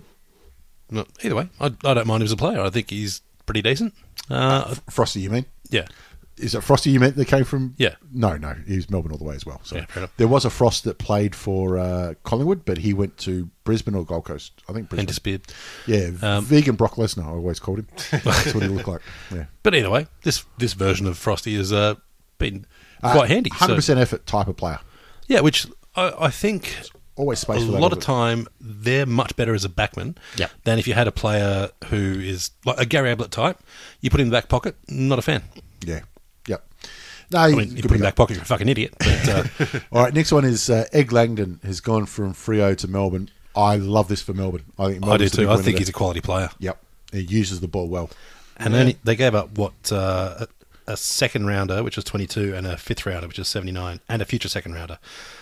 S5: No, either way, I, I don't mind him as a player. I think he's pretty decent. Uh,
S3: Frosty, you mean?
S5: yeah.
S3: Is it Frosty you meant that came from?
S5: Yeah.
S3: No, no, he was Melbourne all the way as well. So
S5: Yeah, fair enough.
S3: there was a Frost that played for uh, Collingwood, but he went to Brisbane or Gold Coast. I think Brisbane.
S5: And disappeared.
S3: Yeah,
S5: Um,
S3: vegan Brock Lesnar. I always called him. That's what he looked like. Yeah,
S5: But either way, this this version of Frosty has uh, been quite handy.
S3: Uh, Hundred
S5: So,
S3: percent effort type of player.
S5: yeah, which I, I think
S3: Always space
S5: a
S3: for that.
S5: lot of
S3: bit.
S5: time they're much better as a backman
S3: Yep.
S5: than if you had a player who is like a Gary Ablett type. You put him in the back pocket, not a fan.
S3: Yeah. Yep. No,
S5: I
S3: he's
S5: mean,
S3: a
S5: you
S3: good
S5: put him in the
S3: pickup.
S5: back pocket, you're a fucking idiot. But uh,
S3: All right, next one is uh, Egg Langdon has gone from Freo to Melbourne. I love this for Melbourne. I think
S5: I do
S3: Melbourne's the big
S5: too. I
S3: winner
S5: think
S3: there.
S5: he's a quality player.
S3: Yep, he uses the ball well.
S5: And then they gave up what uh, a, a second rounder, which was twenty-two, and a fifth rounder, which was seventy-nine, and a future second rounder.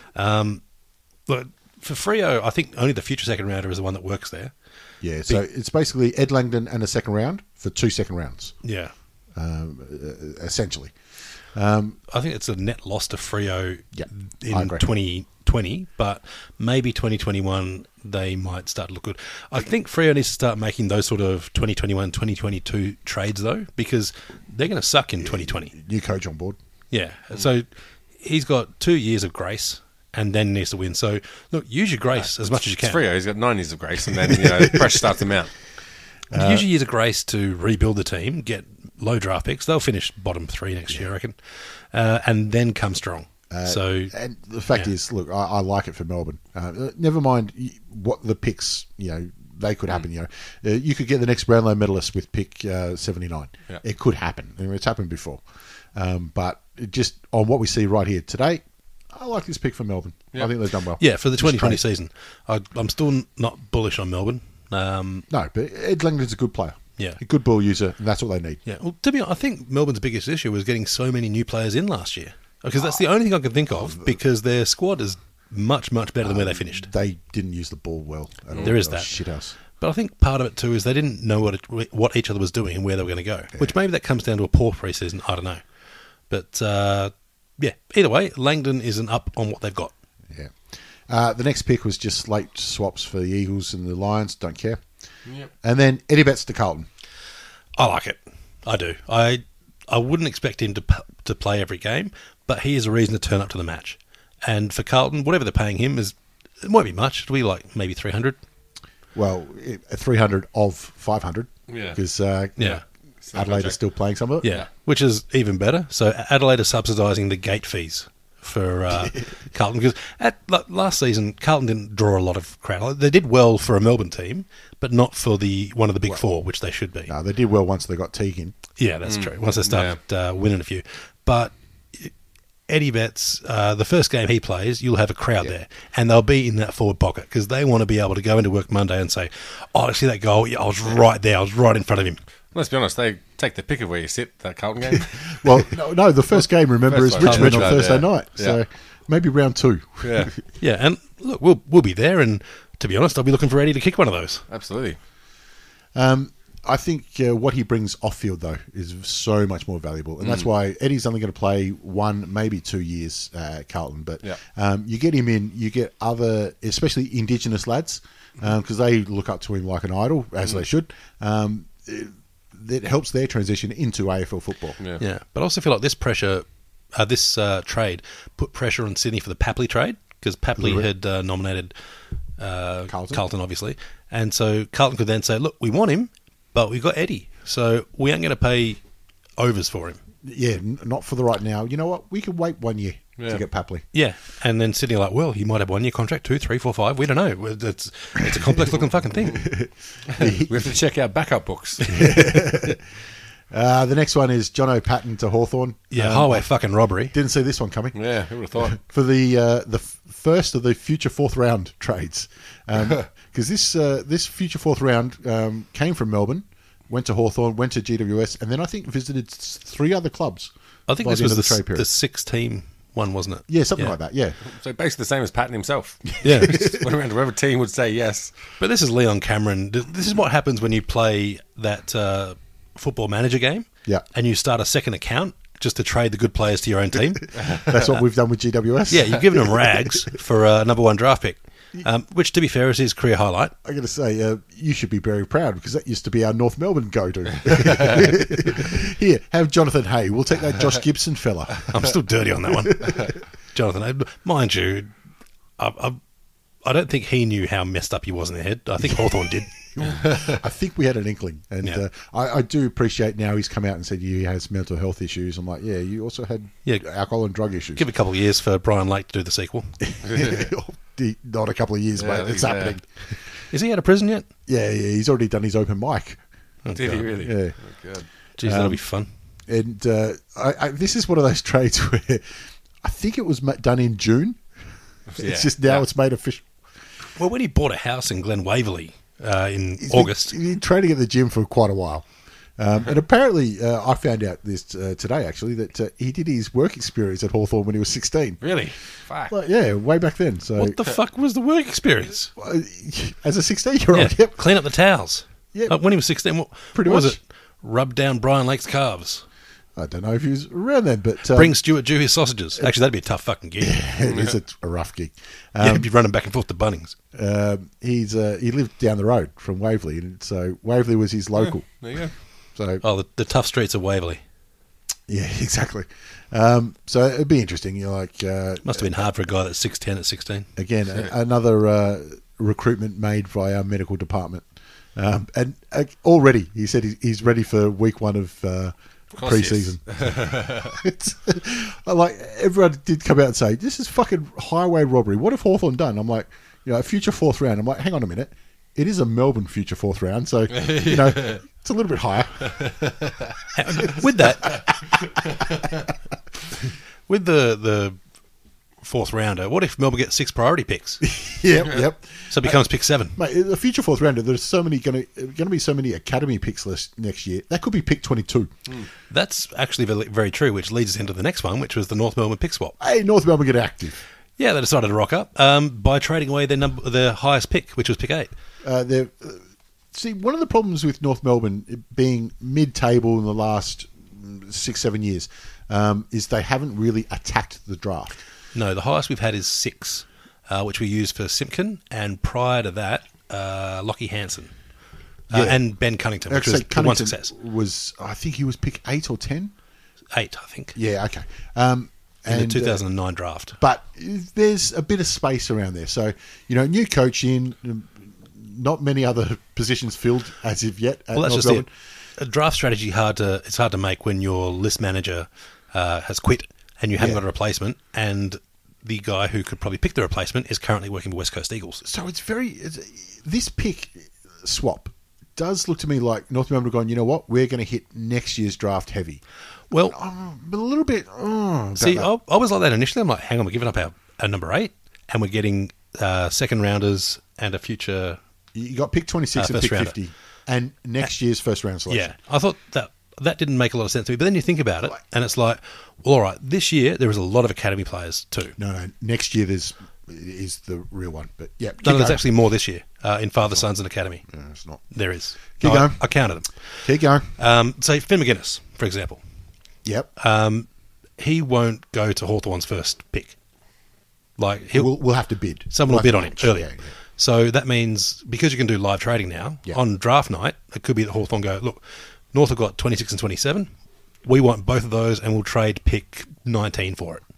S5: Um, look, for Freo, I think only the future second rounder is the one that works there.
S3: Yeah, so it's basically Ed Langdon and a second round for two second rounds,
S5: Yeah.
S3: um, uh, essentially.
S5: I think it's a net loss to Freo
S3: Yeah, I
S5: in
S3: agree.
S5: twenty twenty, but maybe twenty twenty-one they might start to look good. I think Freo needs to start making those sort of twenty twenty-one, twenty twenty-two trades, though, because they're going to suck in twenty twenty.
S3: New coach on board.
S5: Yeah, so he's got two years of grace and then needs to win. So, look, use your grace as much as you can.
S4: It's Freo. He's got nine years of grace, and then you know pressure starts to mount.
S5: Uh, use your years of grace to rebuild the team, get low draft picks. They'll finish bottom three next year, I reckon, uh, and then come strong.
S3: Uh,
S5: so,
S3: and the fact
S5: yeah.
S3: is, look, I, I like it for Melbourne. Uh, never mind what the picks, you know, they could happen. You know, uh, you could get the next Brownlow medalist with pick uh, seventy-nine.
S4: Yeah.
S3: It could happen. I mean, it's happened before. Um, but it just on what we see right here today, I like this pick for Melbourne.
S4: Yeah.
S3: I think they've done well.
S5: yeah, for the twenty twenty
S3: Straight.
S5: season, I, I'm still not bullish on Melbourne. Um,
S3: No, but Ed Langdon's a good player.
S5: Yeah.
S3: A good ball user, and that's what they need.
S5: yeah, well, to be honest, I think Melbourne's biggest issue was getting so many new players in last year, because that's the only thing I can think of. Because their squad is much, much better than where they finished.
S3: They didn't use the ball well at all.
S5: There is
S3: They were
S5: that.
S3: shit house.
S5: But I think part of it too is they didn't know what it, what each other was doing and where they were going to go. Which maybe that comes down to a poor preseason. I don't know. But uh, yeah, either way, Langdon is an up on what they've got.
S3: Yeah. Uh, the next pick was just late swaps for the Eagles and the Lions. Don't care.
S4: Yep.
S3: And then Eddie Betts to Carlton.
S5: I like it. I do. I I wouldn't expect him to p- to play every game, but he is a reason to turn up to the match. And for Carlton, whatever they're paying him is it won't be much. It'll be like maybe three hundred.
S3: Well, it- three hundred of five hundred.
S4: Yeah.
S3: Because uh,
S5: Yeah.
S3: Adelaide is still playing some of it.
S5: Yeah, which is even better. So Adelaide is subsidising the gate fees for uh, Carlton, because at like, last season Carlton didn't draw a lot of crowd. They did well for a Melbourne team, but not for the one of the big four, which they should be.
S3: No, they did well once they got Teague in.
S5: Yeah, that's true. Once they started uh, winning a few, but Eddie Betts, uh, the first game he plays, you'll have a crowd there, and they'll be in that forward pocket because they want to be able to go into work Monday and say, "Oh, I see that goal. Yeah, I was right there. I was right in front of him."
S4: Let's be honest, they take the pick of where you sit, that Carlton game.
S3: Well, no, no, the first game, remember,
S4: First
S3: is
S4: one.
S3: Richmond on
S4: Richmond,
S3: Thursday
S4: yeah.
S3: night. So
S4: Yeah.
S3: maybe round two.
S4: Yeah,
S5: Yeah, and look, we'll we'll be there, and to be honest, I'll be looking for Eddie to kick one of those.
S4: absolutely.
S3: Um, I think uh, what he brings off field, though, is so much more valuable. And that's why Eddie's only going to play one, maybe two years uh, at Carlton. But
S4: Yeah.
S3: um, you get him in, you get other, especially Indigenous lads, because they look up to him like an idol, as they should. Um, it, it helps their transition into A F L football.
S4: Yeah.
S5: Yeah, but I also feel like this pressure, uh, this uh, trade, put pressure on Sydney for the Papley trade, because Papley
S3: little bit.
S5: had uh, nominated uh,
S3: Carlton.
S5: Carlton, obviously, and so Carlton could then say, "Look, we want him, but we've got Eddie, so we ain't going to pay overs for him."
S3: Yeah, n- not for the right now. You know what? We can wait one year
S4: Yeah.
S3: to get Papley.
S5: Yeah, and then Sydney are like, "Well, he might have one year contract, two, three, four, five. We don't know. It's it's a complex looking fucking thing."
S4: We have to check our backup books.
S3: Uh, the next one is John O'Patton to Hawthorn.
S5: Yeah, highway fucking robbery.
S3: Didn't see this one coming.
S4: Yeah, who would have thought?
S3: For the uh, the f- first of the future fourth round trades, because this uh, this future fourth round um, came from Melbourne, went to Hawthorn, went to G W S, and then I think visited s- three other clubs.
S5: I think
S3: by
S5: this
S3: the end
S5: was
S3: of
S5: the,
S3: trade
S5: the
S3: period.
S5: six team one, wasn't it?
S3: Yeah, something like that. Yeah,
S4: So basically the same as Patton himself.
S5: Yeah.
S4: Just went around to whatever team would say yes.
S5: But this is Leon Cameron. This is what happens when you play that uh, football manager game.
S3: Yeah.
S5: And you start a second account just to trade the good players to your own team.
S3: that's what we've done with G W S.
S5: Yeah, you've given him rags for a number one draft pick, um, which, to be fair, is his career highlight.
S3: I'm going to say uh, you should be very proud because that used to be our North Melbourne go-to. Here, have Jonathan Hay. We'll take that Josh Gibson fella.
S5: I'm still dirty on that one. Jonathan, I- mind you, I, I, I don't think he knew how messed up he was in the head. I think Hawthorn did.
S3: I think we had an inkling, and
S5: Yeah.
S3: uh, I, I do appreciate now he's come out and said he has mental health issues. I'm like, yeah, you also had
S5: Yeah.
S3: alcohol and drug issues.
S5: Give it a couple of years for Brian Lake to do the sequel.
S3: Not a couple of years,
S4: Yeah, I
S3: but
S4: think,
S3: it's
S4: yeah.
S3: happening.
S5: Is he out of prison yet?
S3: Yeah, yeah, he's already done his open mic,
S4: Did he really?
S3: Yeah.
S4: Oh, God.
S5: Jeez, that'll be fun.
S3: and uh, I, I, this is one of those trades where I think it was ma- done in June.
S4: Yeah.
S3: It's just now
S4: Yeah.
S3: it's made official.
S5: Well, when he bought a house in Glen Waverley uh, in
S3: He's
S5: August,
S3: been, he's been training at the gym for quite a while. Um, and apparently, uh, I found out this uh, today, actually, that uh, he did his work experience at Hawthorn when he was sixteen.
S4: Really? Fuck.
S3: Well, yeah, way back then. So,
S5: what the fuck was the work experience?
S3: uh, as a sixteen-year-old,
S5: Yeah,
S3: yep.
S5: clean up the towels.
S3: Yep.
S5: Like when he was sixteen, what,
S3: Pretty
S5: what was
S3: much.
S5: it? Rub down Brian Lake's calves.
S3: I don't know if he was around then, but um,
S5: Bring Stuart Dew his sausages. Actually, that'd be a tough fucking gig.
S3: it is a, a rough gig.
S5: Um, yeah,
S3: Um,
S5: he'd be running back and forth to Bunnings.
S3: um, he's uh, he lived down the road from Waverley, and so Waverley was his local.
S4: There you go.
S3: So
S5: Oh, the, the tough streets of Waverley.
S3: yeah, exactly. Um, so it'd be interesting. You know, like uh,
S5: Must have been hard for a guy that's six ten at sixteen.
S3: again a, another uh, recruitment made by our medical department, um, and uh, already he said he, he's ready for week one of. Uh,
S4: course he is.
S3: Pre-season. It's, like everyone did come out and say, "This is fucking highway robbery." What have Hawthorn done? I'm like, you know, a future fourth round. I'm like, hang on a minute, it is a Melbourne future fourth round, so you know, it's a little bit higher.
S5: With that, with the the fourth rounder, what if Melbourne gets six priority picks?
S3: Yep, yep.
S5: So it becomes pick seven.
S3: Mate, the future fourth rounder. There's so many going to going to be so many academy picks list next year. That could be pick twenty-two.
S5: That's actually very, very true, which leads us into the next one, which was the North Melbourne pick swap.
S3: Hey, North Melbourne get active.
S5: Yeah, they decided to rock up um, by trading away their number, their highest pick, which was pick eight.
S3: Uh, they're, uh, see, one of the problems with North Melbourne being mid-table in the last mm, six, seven years um, is they haven't really attacked the draft.
S5: No, the highest we've had is six, uh, which we used for Simpkin, and prior to that, uh, Lockie Hansen. Uh,
S3: Yeah.
S5: and Ben Cunnington, which
S3: Actually,
S5: was the one
S3: Cunnington
S5: success.
S3: was, I think he was pick eight or ten.
S5: Eight, I think,
S3: Yeah, okay. Um,
S5: in
S3: and,
S5: the two
S3: uh,
S5: thousand nine draft.
S3: but there's a bit of space around there. So, you know, new coach in, um, not many other positions filled as of yet at
S5: Well, that's
S3: North
S5: just
S3: Melbourne.
S5: it. A draft strategy hard to it's hard to make when your list manager uh, has quit and you haven't
S3: Yeah.
S5: got a replacement, and the guy who could probably pick the replacement is currently working for West Coast Eagles.
S3: So it's very, it's, this pick swap does look to me like North Melbourne have gone, you know what, we're going to hit next year's draft heavy.
S5: Well,
S3: Oh, but a little bit, oh, about
S5: see,
S3: that.
S5: I, I was like that initially. I'm like, hang on, we're giving up our, our number eight, and we're getting uh, second rounders and a future.
S3: You got pick twenty-six
S5: Uh,
S3: and
S5: first
S3: pick
S5: rounder.
S3: fifty, and next year's first round selection.
S5: Yeah, I thought that that didn't make a lot of sense to me. But then you think about it, and it's like, well, all right, this year there is a lot of academy players too.
S3: No, no, next year there's is the real one. But yeah, keep
S5: No, there's
S3: going.
S5: actually more this year uh, in Father, Sons, and Academy.
S3: No, it's not.
S5: There is.
S3: Keep
S5: I,
S3: going.
S5: I counted them.
S3: Keep going.
S5: Um, say Finn McGuinness, for example.
S3: Yep.
S5: Um, he won't go to Hawthorn's first pick. Like he'll,
S3: we'll, we'll have to bid.
S5: someone will
S3: We'll
S5: bid
S3: have
S5: on
S3: to
S5: him
S3: match.
S5: earlier.
S3: Yeah, yeah.
S5: So that means because you can do live trading now
S3: Yeah.
S5: on draft night, it could be that Hawthorn go, look, North have got twenty-six and twenty-seven. We want both of those, and we'll trade pick nineteen for it.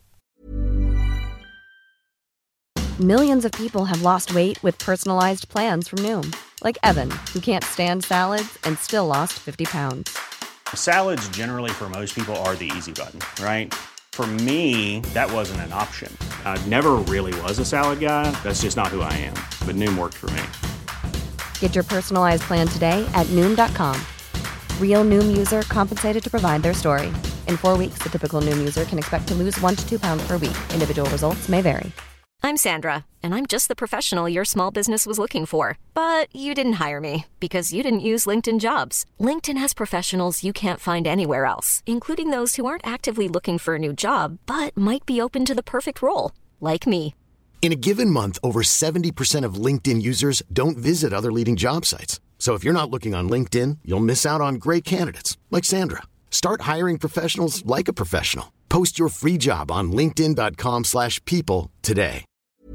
S1: Millions of people have lost weight with personalized plans from Noom, like Evan, who can't stand salads and still lost fifty pounds.
S2: Salads generally for most people are the easy button, right? For me, that wasn't an option. I never really was a salad guy. That's just not who I am. But Noom worked for me.
S1: Get your personalized plan today at Noom dot com. Real Noom user compensated to provide their story. In four weeks, the typical Noom user can expect to lose one to two pounds per week. Individual results may vary.
S6: I'm Sandra, and I'm just the professional your small business was looking for. But you didn't hire me because you didn't use LinkedIn Jobs. LinkedIn has professionals you can't find anywhere else, including those who aren't actively looking for a new job, but might be open to the perfect role, like me.
S7: In a given month, over seventy percent of LinkedIn users don't visit other leading job sites. So if you're not looking on LinkedIn, you'll miss out on great candidates like Sandra. Start hiring professionals like a professional. Post your free job on linkedin dot com slash people today.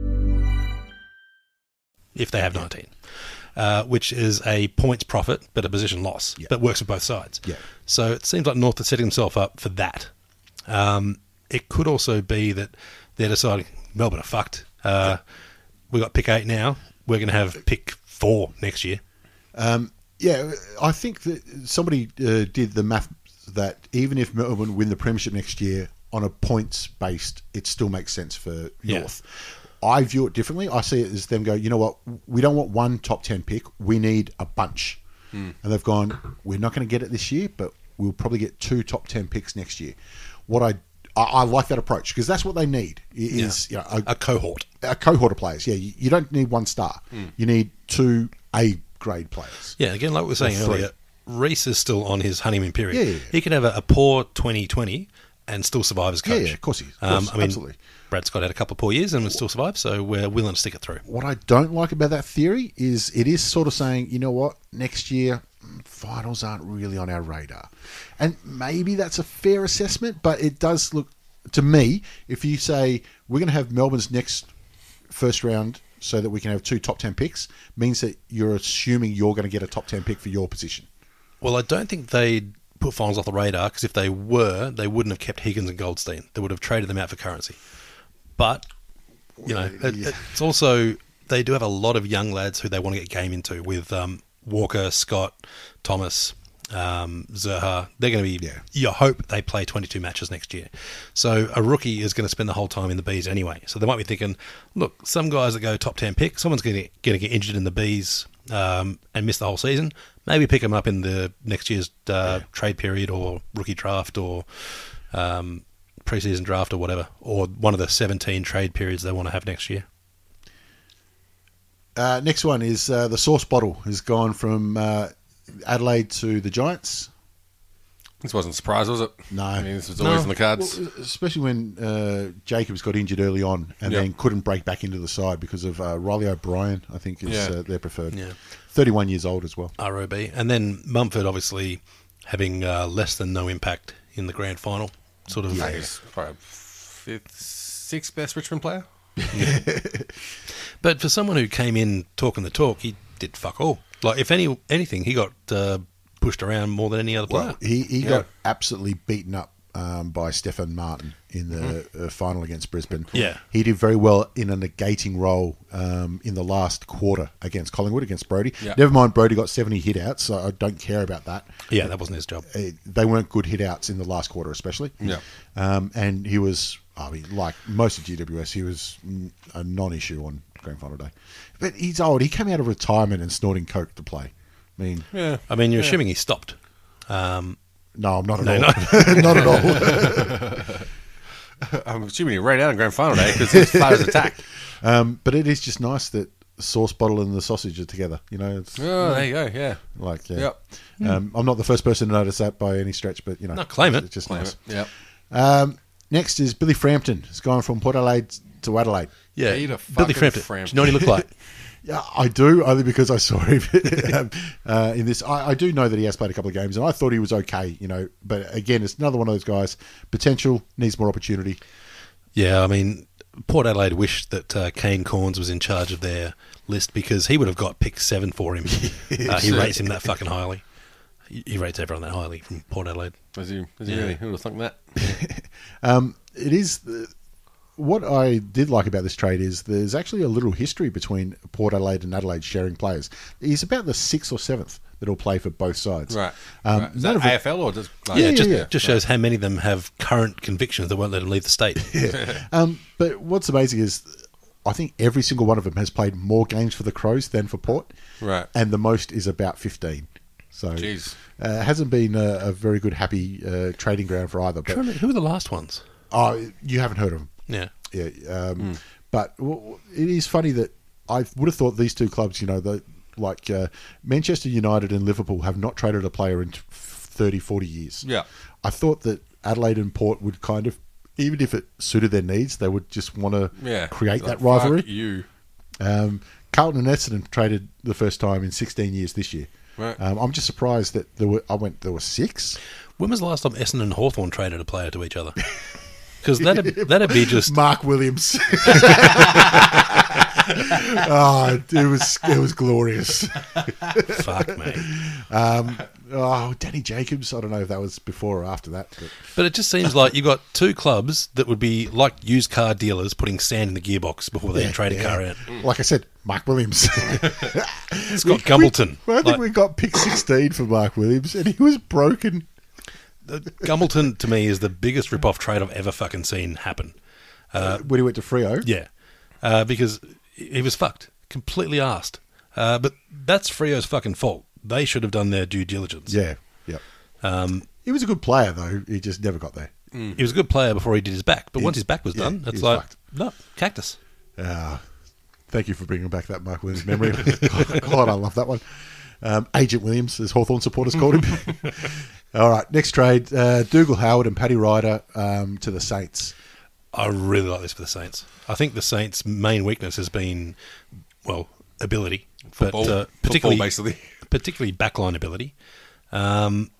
S5: If they have nineteen, uh, which is a points profit but a position loss,
S3: Yeah.
S5: but works for both sides.
S3: Yeah.
S5: So it seems like North is setting himself up for that. Um, it could also be that they're deciding Melbourne are fucked. Uh, we got pick eight now. We're going to have pick four next year.
S3: Um, yeah, I think that somebody uh, did the math that even if Melbourne win the premiership next year on a points based, it still makes sense for
S5: Yeah.
S3: North. I view it differently. I see it as them go, you know what, we don't want one top ten pick, we need a bunch. And they've gone, we're not going to get it this year, but we'll probably get two top ten picks next year. What I I, I like that approach because that's what they need is you know, a,
S5: A cohort.
S3: a cohort of players. Yeah, you, you don't need one star. You need two A grade players.
S5: Yeah, again, like we were saying
S3: Or three.
S5: earlier, Reese is still on his honeymoon period.
S3: Yeah, yeah, yeah.
S5: He can have a, a poor twenty twenty and still survive as coach.
S3: Yeah, yeah, of course he is. Of course,
S5: I mean,
S3: absolutely.
S5: Brad Scott had a couple of poor years and will still survive, so we're willing to stick it through.
S3: What I don't like about that theory is it is sort of saying, you know what, next year finals aren't really on our radar. And maybe that's a fair assessment, but it does look, to me, if you say we're going to have Melbourne's next first round so that we can have two top ten picks, means that you're assuming you're going to get a top ten pick for your position.
S5: Well, I don't think they'd put finals off the radar, because if they were, they wouldn't have kept Higgins and Goldstein. They would have traded them out for currency. But, you know, it,
S3: yeah.
S5: it's also, they do have a lot of young lads who they want to get game into with um, Walker, Scott, Thomas, um, Zerha. They're going to be,
S3: Yeah.
S5: you hope they play twenty-two matches next year. So a rookie is going to spend the whole time in the Bs anyway. So they might be thinking, look, some guys that go top ten pick, someone's going to, going to get injured in the Bs um, and miss the whole season. Maybe pick them up in the next year's uh,
S3: Yeah.
S5: trade period or rookie draft or um, preseason draft or whatever, or one of the seventeen trade periods they want to have next year.
S3: Uh, next one is uh, the Sauce Bottle has gone from uh, Adelaide to the Giants.
S4: This wasn't a surprise, was it?
S3: No.
S4: I mean, this was always
S5: No.
S4: on the cards.
S3: Well, especially when uh, Jacobs got injured early on and
S4: Yeah.
S3: then couldn't break back into the side because of uh, Riley O'Brien, I think is
S4: Yeah.
S3: uh, their preferred.
S5: Yeah.
S3: thirty-one years old as well.
S5: R O B. And then Mumford obviously having uh, less than no impact in the grand final. Sort of.
S3: Yeah.
S4: He's probably fifth, sixth best Richmond player.
S5: But for someone who came in talking the talk, he did fuck all. Like, if any anything, he got uh, pushed around more than any other player.
S3: Well, he, he
S4: Yeah.
S3: got absolutely beaten up um, by Stefan Martin in the uh, final against Brisbane.
S5: Yeah.
S3: He did very well in a negating role um, in the last quarter against Collingwood, against Brody.
S4: Yeah.
S3: Never mind, Brody got seventy hit-outs, so I don't care about that.
S5: yeah, that wasn't his job.
S3: Uh, They weren't good hit-outs in the last quarter, especially.
S4: Yeah.
S3: Um, and he was, I mean, like most of G W S, he was mm, a non-issue on grand final day. But he's old. He came out of retirement and snorting coke to play. I mean,
S4: Yeah.
S5: I mean, you're assuming he stopped. Um,
S3: no, I'm not at
S5: No,
S3: all.
S5: no.
S3: Not at all.
S4: I'm assuming he ran out on grand final day because his father's attacked.
S3: Um, but it is just nice that the Sauce Bottle and the sausage are together. You know, it's
S4: Oh, there you go. Yeah.
S3: like, yeah.
S4: Yep.
S3: Um, I'm not the first person to notice that by any stretch, but, you know.
S5: No, claim it.
S3: It's just
S4: Claim
S3: nice.
S4: it. Yep.
S3: Um, next is Billy Frampton. He's gone from Port Adelaide to Adelaide.
S5: yeah,
S4: Eat a
S5: Billy
S4: fucking
S5: Frampton.
S4: Frampton.
S5: Do you know what he looked like?
S3: Yeah, I do, only because I saw him um, uh, in this. I, I do know that he has played a couple of games, and I thought he was okay, you know. But again, it's another one of those guys. Potential, needs more opportunity.
S5: Yeah, I mean, Port Adelaide wished that uh, Kane Corns was in charge of their list, because he would have got pick seven for him. uh, he rates him that fucking highly. He, he rates everyone that highly from Port Adelaide.
S4: Was he, was he
S5: Yeah.
S4: really? Who would have thunk that?
S3: Um, it is uh, what I did like about this trade is there's actually a little history between Port Adelaide and Adelaide sharing players. He's about the sixth or seventh that'll play for both sides.
S4: Right.
S3: Um,
S4: right. Is
S3: none
S4: that
S3: of it-
S4: A F L or just... Like,
S5: Yeah,
S3: yeah,
S5: just,
S3: yeah.
S5: just shows how many of them have current convictions that won't let them leave the state.
S3: Um, but what's amazing is I think every single one of them has played more games for the Crows than for Port.
S4: Right.
S3: And the most is about fifteen. So
S4: Jeez.
S3: uh, it hasn't been a, a very good, happy uh, trading ground for either. But
S5: Trying to- Who were the last ones?
S3: oh, you haven't heard of them.
S5: Yeah.
S3: Yeah, um, but w- w- it is funny that I would have thought these two clubs, you know, the, like uh, Manchester United and Liverpool have not traded a player in thirty, forty years.
S4: Yeah.
S3: I thought that Adelaide and Port would kind of, even if it suited their needs, they would just want to
S4: Yeah.
S3: create
S4: Like,
S3: that rivalry.
S4: fuck you.
S3: Um, Carlton and Essendon traded the first time in sixteen years this year.
S4: Right.
S3: Um, I'm just surprised that there were. I went. There were six.
S5: When was the last time Essendon and Hawthorn traded a player to each other? Because that'd, that'd be just...
S3: Mark Williams. oh, it was it was glorious.
S5: Fuck, mate.
S3: Um, oh, Danny Jacobs. I don't know if that was before or after that. But
S5: But it just seems like you've got two clubs that would be like used car dealers putting sand in the gearbox before they
S3: Yeah,
S5: trade a
S3: yeah.
S5: car out.
S3: like I said, Mark Williams.
S5: Scott Gumbleton.
S3: We, I think
S5: Like-
S3: we got pick sixteen for Mark Williams, and he was broken.
S5: Gumbleton, to me, is the biggest rip-off trade I've ever fucking seen happen.
S3: Uh, when he went to Freo.
S5: Yeah. Uh, because he was fucked. Completely arsed. Uh, but that's Freo's fucking fault. They should have done their due diligence.
S3: Yeah. Yep.
S5: Um,
S3: He was a good player, though. He just never got there.
S5: He was a good player before he did his back. But
S3: He-
S5: once his back was
S3: yeah,
S5: done, it's
S3: he's
S5: like,
S3: fucked.
S5: no, cactus.
S3: Uh, thank you for bringing back that Mark Williams memory. God, I love that one. Um, Agent Williams, as Hawthorn supporters called him. All right, next trade. Uh, Dougal Howard and Paddy Ryder um, to the Saints.
S5: I really like this for the Saints. I think the Saints' main weakness has been, well, ability.
S4: Football.
S5: But uh,
S4: Football,
S5: particularly,
S4: basically.
S5: particularly backline ability. Um,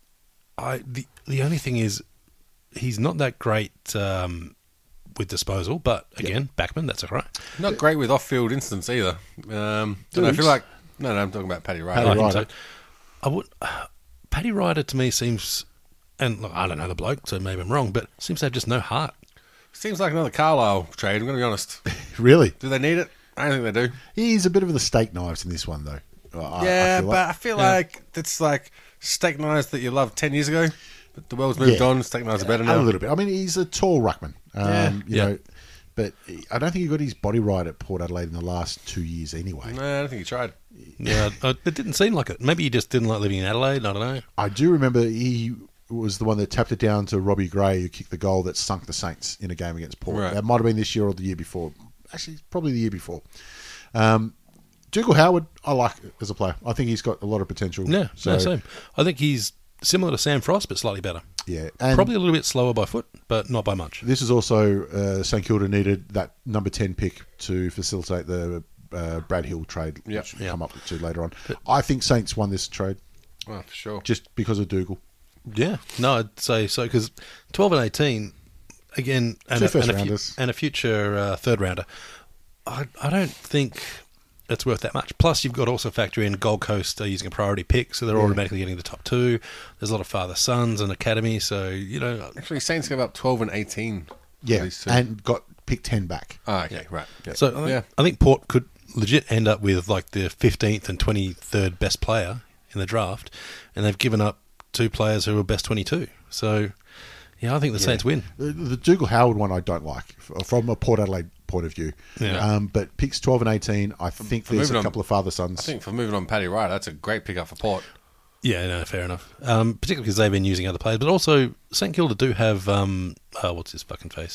S5: I the the only thing is he's not that great um, with disposal, but again, Backman, that's all right.
S4: Not great with off-field instance either. Um, don't know, I feel like no, no, I'm talking about Paddy Ryder.
S3: Paddy
S5: I think
S3: Ryder.
S5: so. I would. Uh, Paddy Ryder to me seems, and look, I don't know the bloke, so maybe I'm wrong, but seems to have just no heart. Seems
S4: like another Carlisle trade. I'm going to be honest.
S3: Really?
S4: Do they need it? I don't think they do.
S3: He's a bit of the steak knives in this one, though. I,
S4: yeah,
S3: I feel
S4: but
S3: like.
S4: I feel
S5: Yeah.
S4: like it's like steak knives that you loved ten years ago. But the world's moved
S3: Yeah.
S4: on. Steak knives are better
S3: A
S4: now.
S3: little bit. I mean, he's a tall ruckman. Um,
S4: Yeah.
S3: You
S5: Yeah.
S3: know, but I don't think he got his body right at Port Adelaide in the last two years anyway.
S4: No, I don't think he tried.
S5: Yeah, uh, it didn't seem like it. Maybe he just didn't like living in Adelaide. I don't know.
S3: I do remember he was the one that tapped it down to Robbie Gray, who kicked the goal that sunk the Saints in a game against Port.
S4: Right.
S3: That might have been this year or the year before. Actually, probably the year before. Um, Dougal Howard, I like as a player. I think he's got a lot of potential.
S5: Yeah,
S3: So,
S5: no, same. I think he's similar to Sam Frost, but slightly better.
S3: yeah. And
S5: Probably a little bit slower by foot, but not by much.
S3: this is also uh, St Kilda needed that number ten pick to facilitate the uh, Brad Hill trade,
S4: Yep.
S3: which we'll come up to later on. I think Saints won this trade
S4: Oh, for sure.
S3: just because of Dougal.
S5: Yeah, no, I'd say so because twelve and eighteen, again, and,
S3: Two
S5: a,
S3: first
S5: and, a, fu-
S3: rounders.
S5: and a future uh, third rounder. I, I don't think it's worth that much. Plus, you've got to also factor in Gold Coast are using a priority pick, so they're
S3: Yeah.
S5: automatically getting the top two. There's a lot of father sons and academy, so you know.
S4: Actually, Saints gave up twelve and eighteen. for
S3: Yeah,
S4: these two.
S3: and got pick ten back.
S4: Ah, okay, right. Yeah.
S5: So I think,
S4: yeah.
S5: I think Port could legit end up with like the fifteenth and twenty-third best player in the draft, and they've given up two players who were best twenty-two. So, yeah, I think the Saints win.
S3: The, the Dougal Howard one I don't like f- from a Port Adelaide point of view.
S5: Yeah.
S3: Um, but picks twelve and eighteen, I think
S4: for
S3: there's
S4: moving
S3: a
S4: on-
S3: couple of father sons.
S4: I think for moving on Paddy Ryder, that's a great pickup for Port.
S5: Yeah, no, fair enough. Um, particularly because they've been using other players, but also St Kilda do have um, uh, what's his fucking face,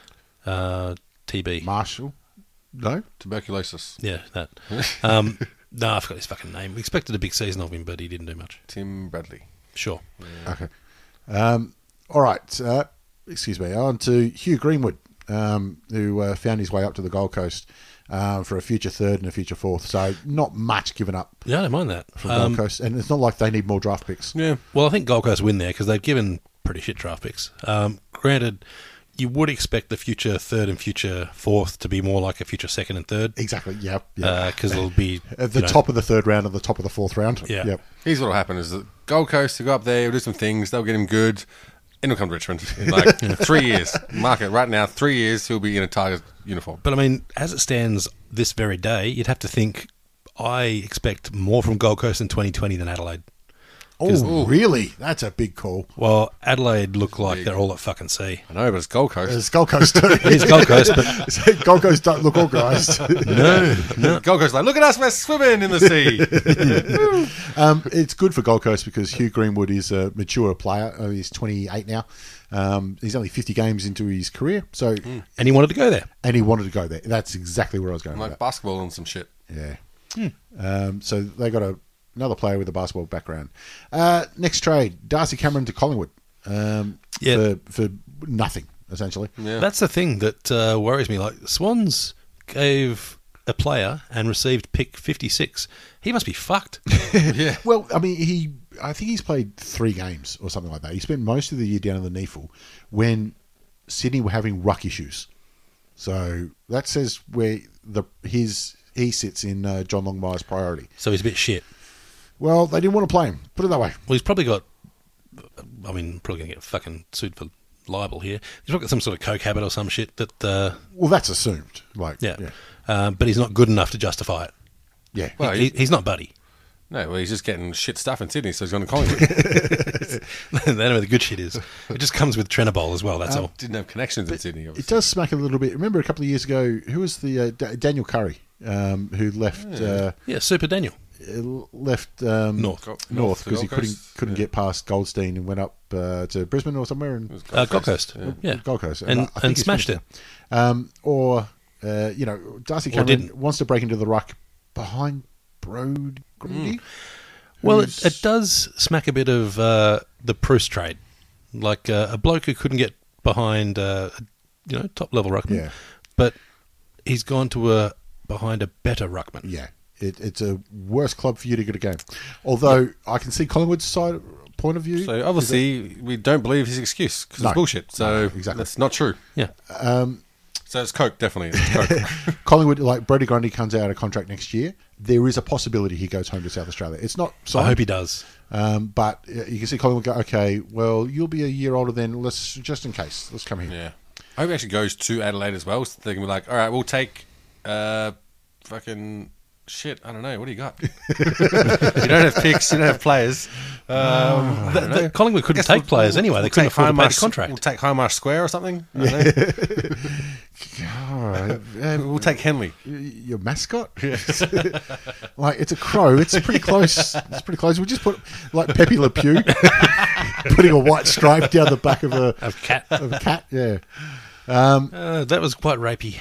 S5: uh, T B.
S3: Marshall? No?
S4: Tuberculosis.
S5: Yeah, that. Um, no, I forgot his fucking name. We expected a big season of him, but he didn't do much.
S4: Tim Bradley.
S5: Sure.
S3: Okay. Um, all right. Uh, excuse me. On to Hugh Greenwood, um, who uh, found his way up to the Gold Coast uh, for a future third and a future fourth. So not much given up
S5: Yeah, I don't mind that.
S3: from
S5: Um,
S3: Gold Coast. And it's not like they need more draft picks.
S4: Yeah.
S5: Well, I think Gold Coast win there because they've given pretty shit draft picks. Um, granted, you would expect the future third and future fourth to be more like a future second and third
S3: Exactly. Yep. yep.
S5: because it'll be
S3: At the
S5: you know,
S3: top of the third round and the top of the fourth round.
S5: Yeah.
S3: Yep.
S4: Here's what'll happen: is that Gold Coast will go up there, he'll do some things, they'll get him good, and he'll come to Richmond in like three years. Mark it right now. Three years, he'll be in a Tigers uniform.
S5: But I mean, as it stands this very day, you'd have to think I expect more from Gold Coast in twenty twenty than Adelaide.
S3: Oh, really? That's a big call.
S5: Well, Adelaide look like they're all at fucking sea.
S4: I know, but it's Gold Coast.
S3: It's Gold Coast too.
S5: It is Gold Coast, but
S3: Gold Coast don't look organised.
S5: no, no.
S4: Gold Coast, like, look at us, we're swimming in the sea.
S3: Um, it's good for Gold Coast because Hugh Greenwood is a mature player. Uh, he's twenty-eight now. Um, he's only fifty games into his career, so
S5: And he wanted to go there.
S3: and he wanted to go there. That's exactly where I was going.
S4: like
S3: with
S4: basketball and some shit.
S3: that. Yeah. Um, so they got a, another player with a basketball background. Uh, next trade: Darcy Cameron to Collingwood. Um,
S5: Yeah.
S3: for for nothing essentially.
S4: Yeah.
S5: That's the thing that uh, worries me. Like Swans gave a player and received pick fifty-six. He must be fucked.
S4: yeah.
S3: Well, I mean, he I think he's played three games or something like that. He spent most of the year down in the N E F L when Sydney were having ruck issues. So that says where the his he sits in uh, John Longmire's priority.
S5: So he's a bit shit.
S3: Well, they didn't want to play him. Put it that way.
S5: Well, he's probably got. I mean, probably going to get fucking sued for libel here. He's probably got some sort of coke habit or some shit that. Uh,
S3: Well, that's assumed. Like,
S5: yeah,
S3: yeah,
S5: Um, but he's not good enough to justify it.
S3: yeah.
S4: Well,
S5: he, he's not Buddy.
S4: No, well, he's just getting shit stuff in Sydney, so he's going to Collingwood.
S5: They know where the good shit is. It just comes with Trenabol as well. That's all.
S4: Didn't have connections in Sydney,
S3: It
S4: obviously.
S3: does smack a little bit. Remember a couple of years ago, who was the uh, D- Daniel Curry um, who left uh,
S5: Yeah, Super Daniel.
S3: left um,
S5: North.
S4: Go-
S3: North
S4: North
S3: because he
S4: Gold
S3: couldn't
S4: Coast?
S3: couldn't
S4: Yeah.
S3: get past Goldstein and went up uh, to Brisbane or somewhere and
S5: Uh, Gold Coast.
S4: Yeah.
S5: Yeah.
S3: Gold Coast
S5: And,
S3: I think
S5: and
S3: he's
S5: smashed
S3: finished
S5: it.
S3: now. Um, or uh, you know, Darcy
S5: Or
S3: Cameron
S5: didn't.
S3: wants to break into the ruck behind Brode Grundy.
S5: Well,
S3: who's-
S5: it, it does smack a bit of uh, the Bruce trade. Like uh, a bloke who couldn't get behind, uh, you know, top level ruckman.
S3: Yeah.
S5: But he's gone to a behind a better ruckman.
S3: Yeah, it, it's a worse club for you to get a game. Although I can see Collingwood's side point of view.
S4: So obviously, we don't believe his excuse because
S3: No.
S4: it's bullshit. So
S3: No, exactly.
S4: that's not true.
S5: Yeah.
S4: So it's Coke, definitely. It's Coke.
S3: Collingwood, like Brody Grundy comes out of contract next year, there is a possibility he goes home to South Australia. It's not signed,
S5: I hope he does.
S3: um, but uh, you can see Collingwood go, okay, well, you'll be a year older then, let's just in case, let's come here.
S4: Yeah. I hope he actually goes to Adelaide as well. So they can be like, all right, we'll take uh, fucking shit. I don't know. What do you got? you don't have picks. You don't have players. Um,
S5: The- the Collingwood couldn't take players anyway. They couldn't afford to pay the contract.
S4: We'll take Hindmarsh Square or something. I don't know.
S3: All right. Um,
S4: We'll take Henley.
S3: your mascot? Like, it's a crow. It's pretty close. It's pretty close. We just put, like, Pepe Le Pew, putting a white stripe down the back of a,
S5: Of cat.
S3: of a cat. Yeah.
S5: Uh, that was quite rapey.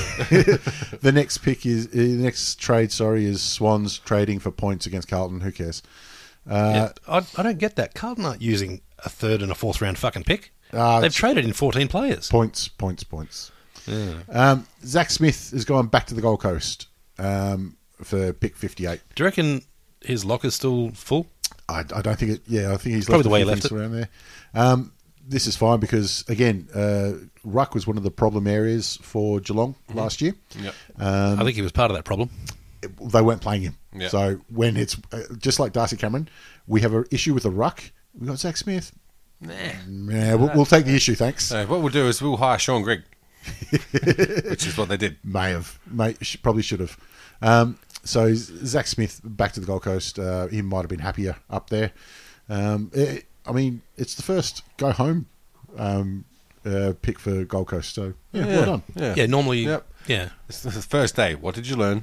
S3: The next pick is, uh, the next trade, sorry, is Swans trading for points against Carlton. Who cares?
S5: Yeah, I, I don't get that. Carlton aren't using a third and a fourth round fucking pick.
S3: Uh,
S5: They've traded in fourteen players.
S3: Points, points, points. Um, Zach Smith has gone back to the Gold Coast um, for pick fifty-eight.
S5: Do you reckon his locker's still full?
S3: I, I don't think it. Yeah, I think he's
S5: Probably
S3: left
S5: the
S3: a
S5: way
S3: few
S5: he left
S3: things
S5: it.
S3: around there. Um, this is fine because again, uh, ruck was one of the problem areas for Geelong last year.
S4: Yep.
S3: Um,
S5: I think he was part of that problem.
S3: they weren't playing him.
S4: Yeah.
S3: So when it's uh, just like Darcy Cameron, we have an issue with the ruck. We got Zach Smith.
S4: Nah.
S3: Yeah, we'll, we'll take the issue. Thanks.
S4: So what we'll do is we'll hire Sean Grigg, which is what they did.
S3: May have, may sh- probably should have. Um, so Zach Smith back to the Gold Coast. Uh, he might have been happier up there. Um, it, I mean, it's the first go home um, uh, pick for Gold Coast. So yeah, well done.
S4: Yeah.
S5: Yeah, normally.
S4: Yep.
S5: Yeah.
S4: It's the first day. What did you learn?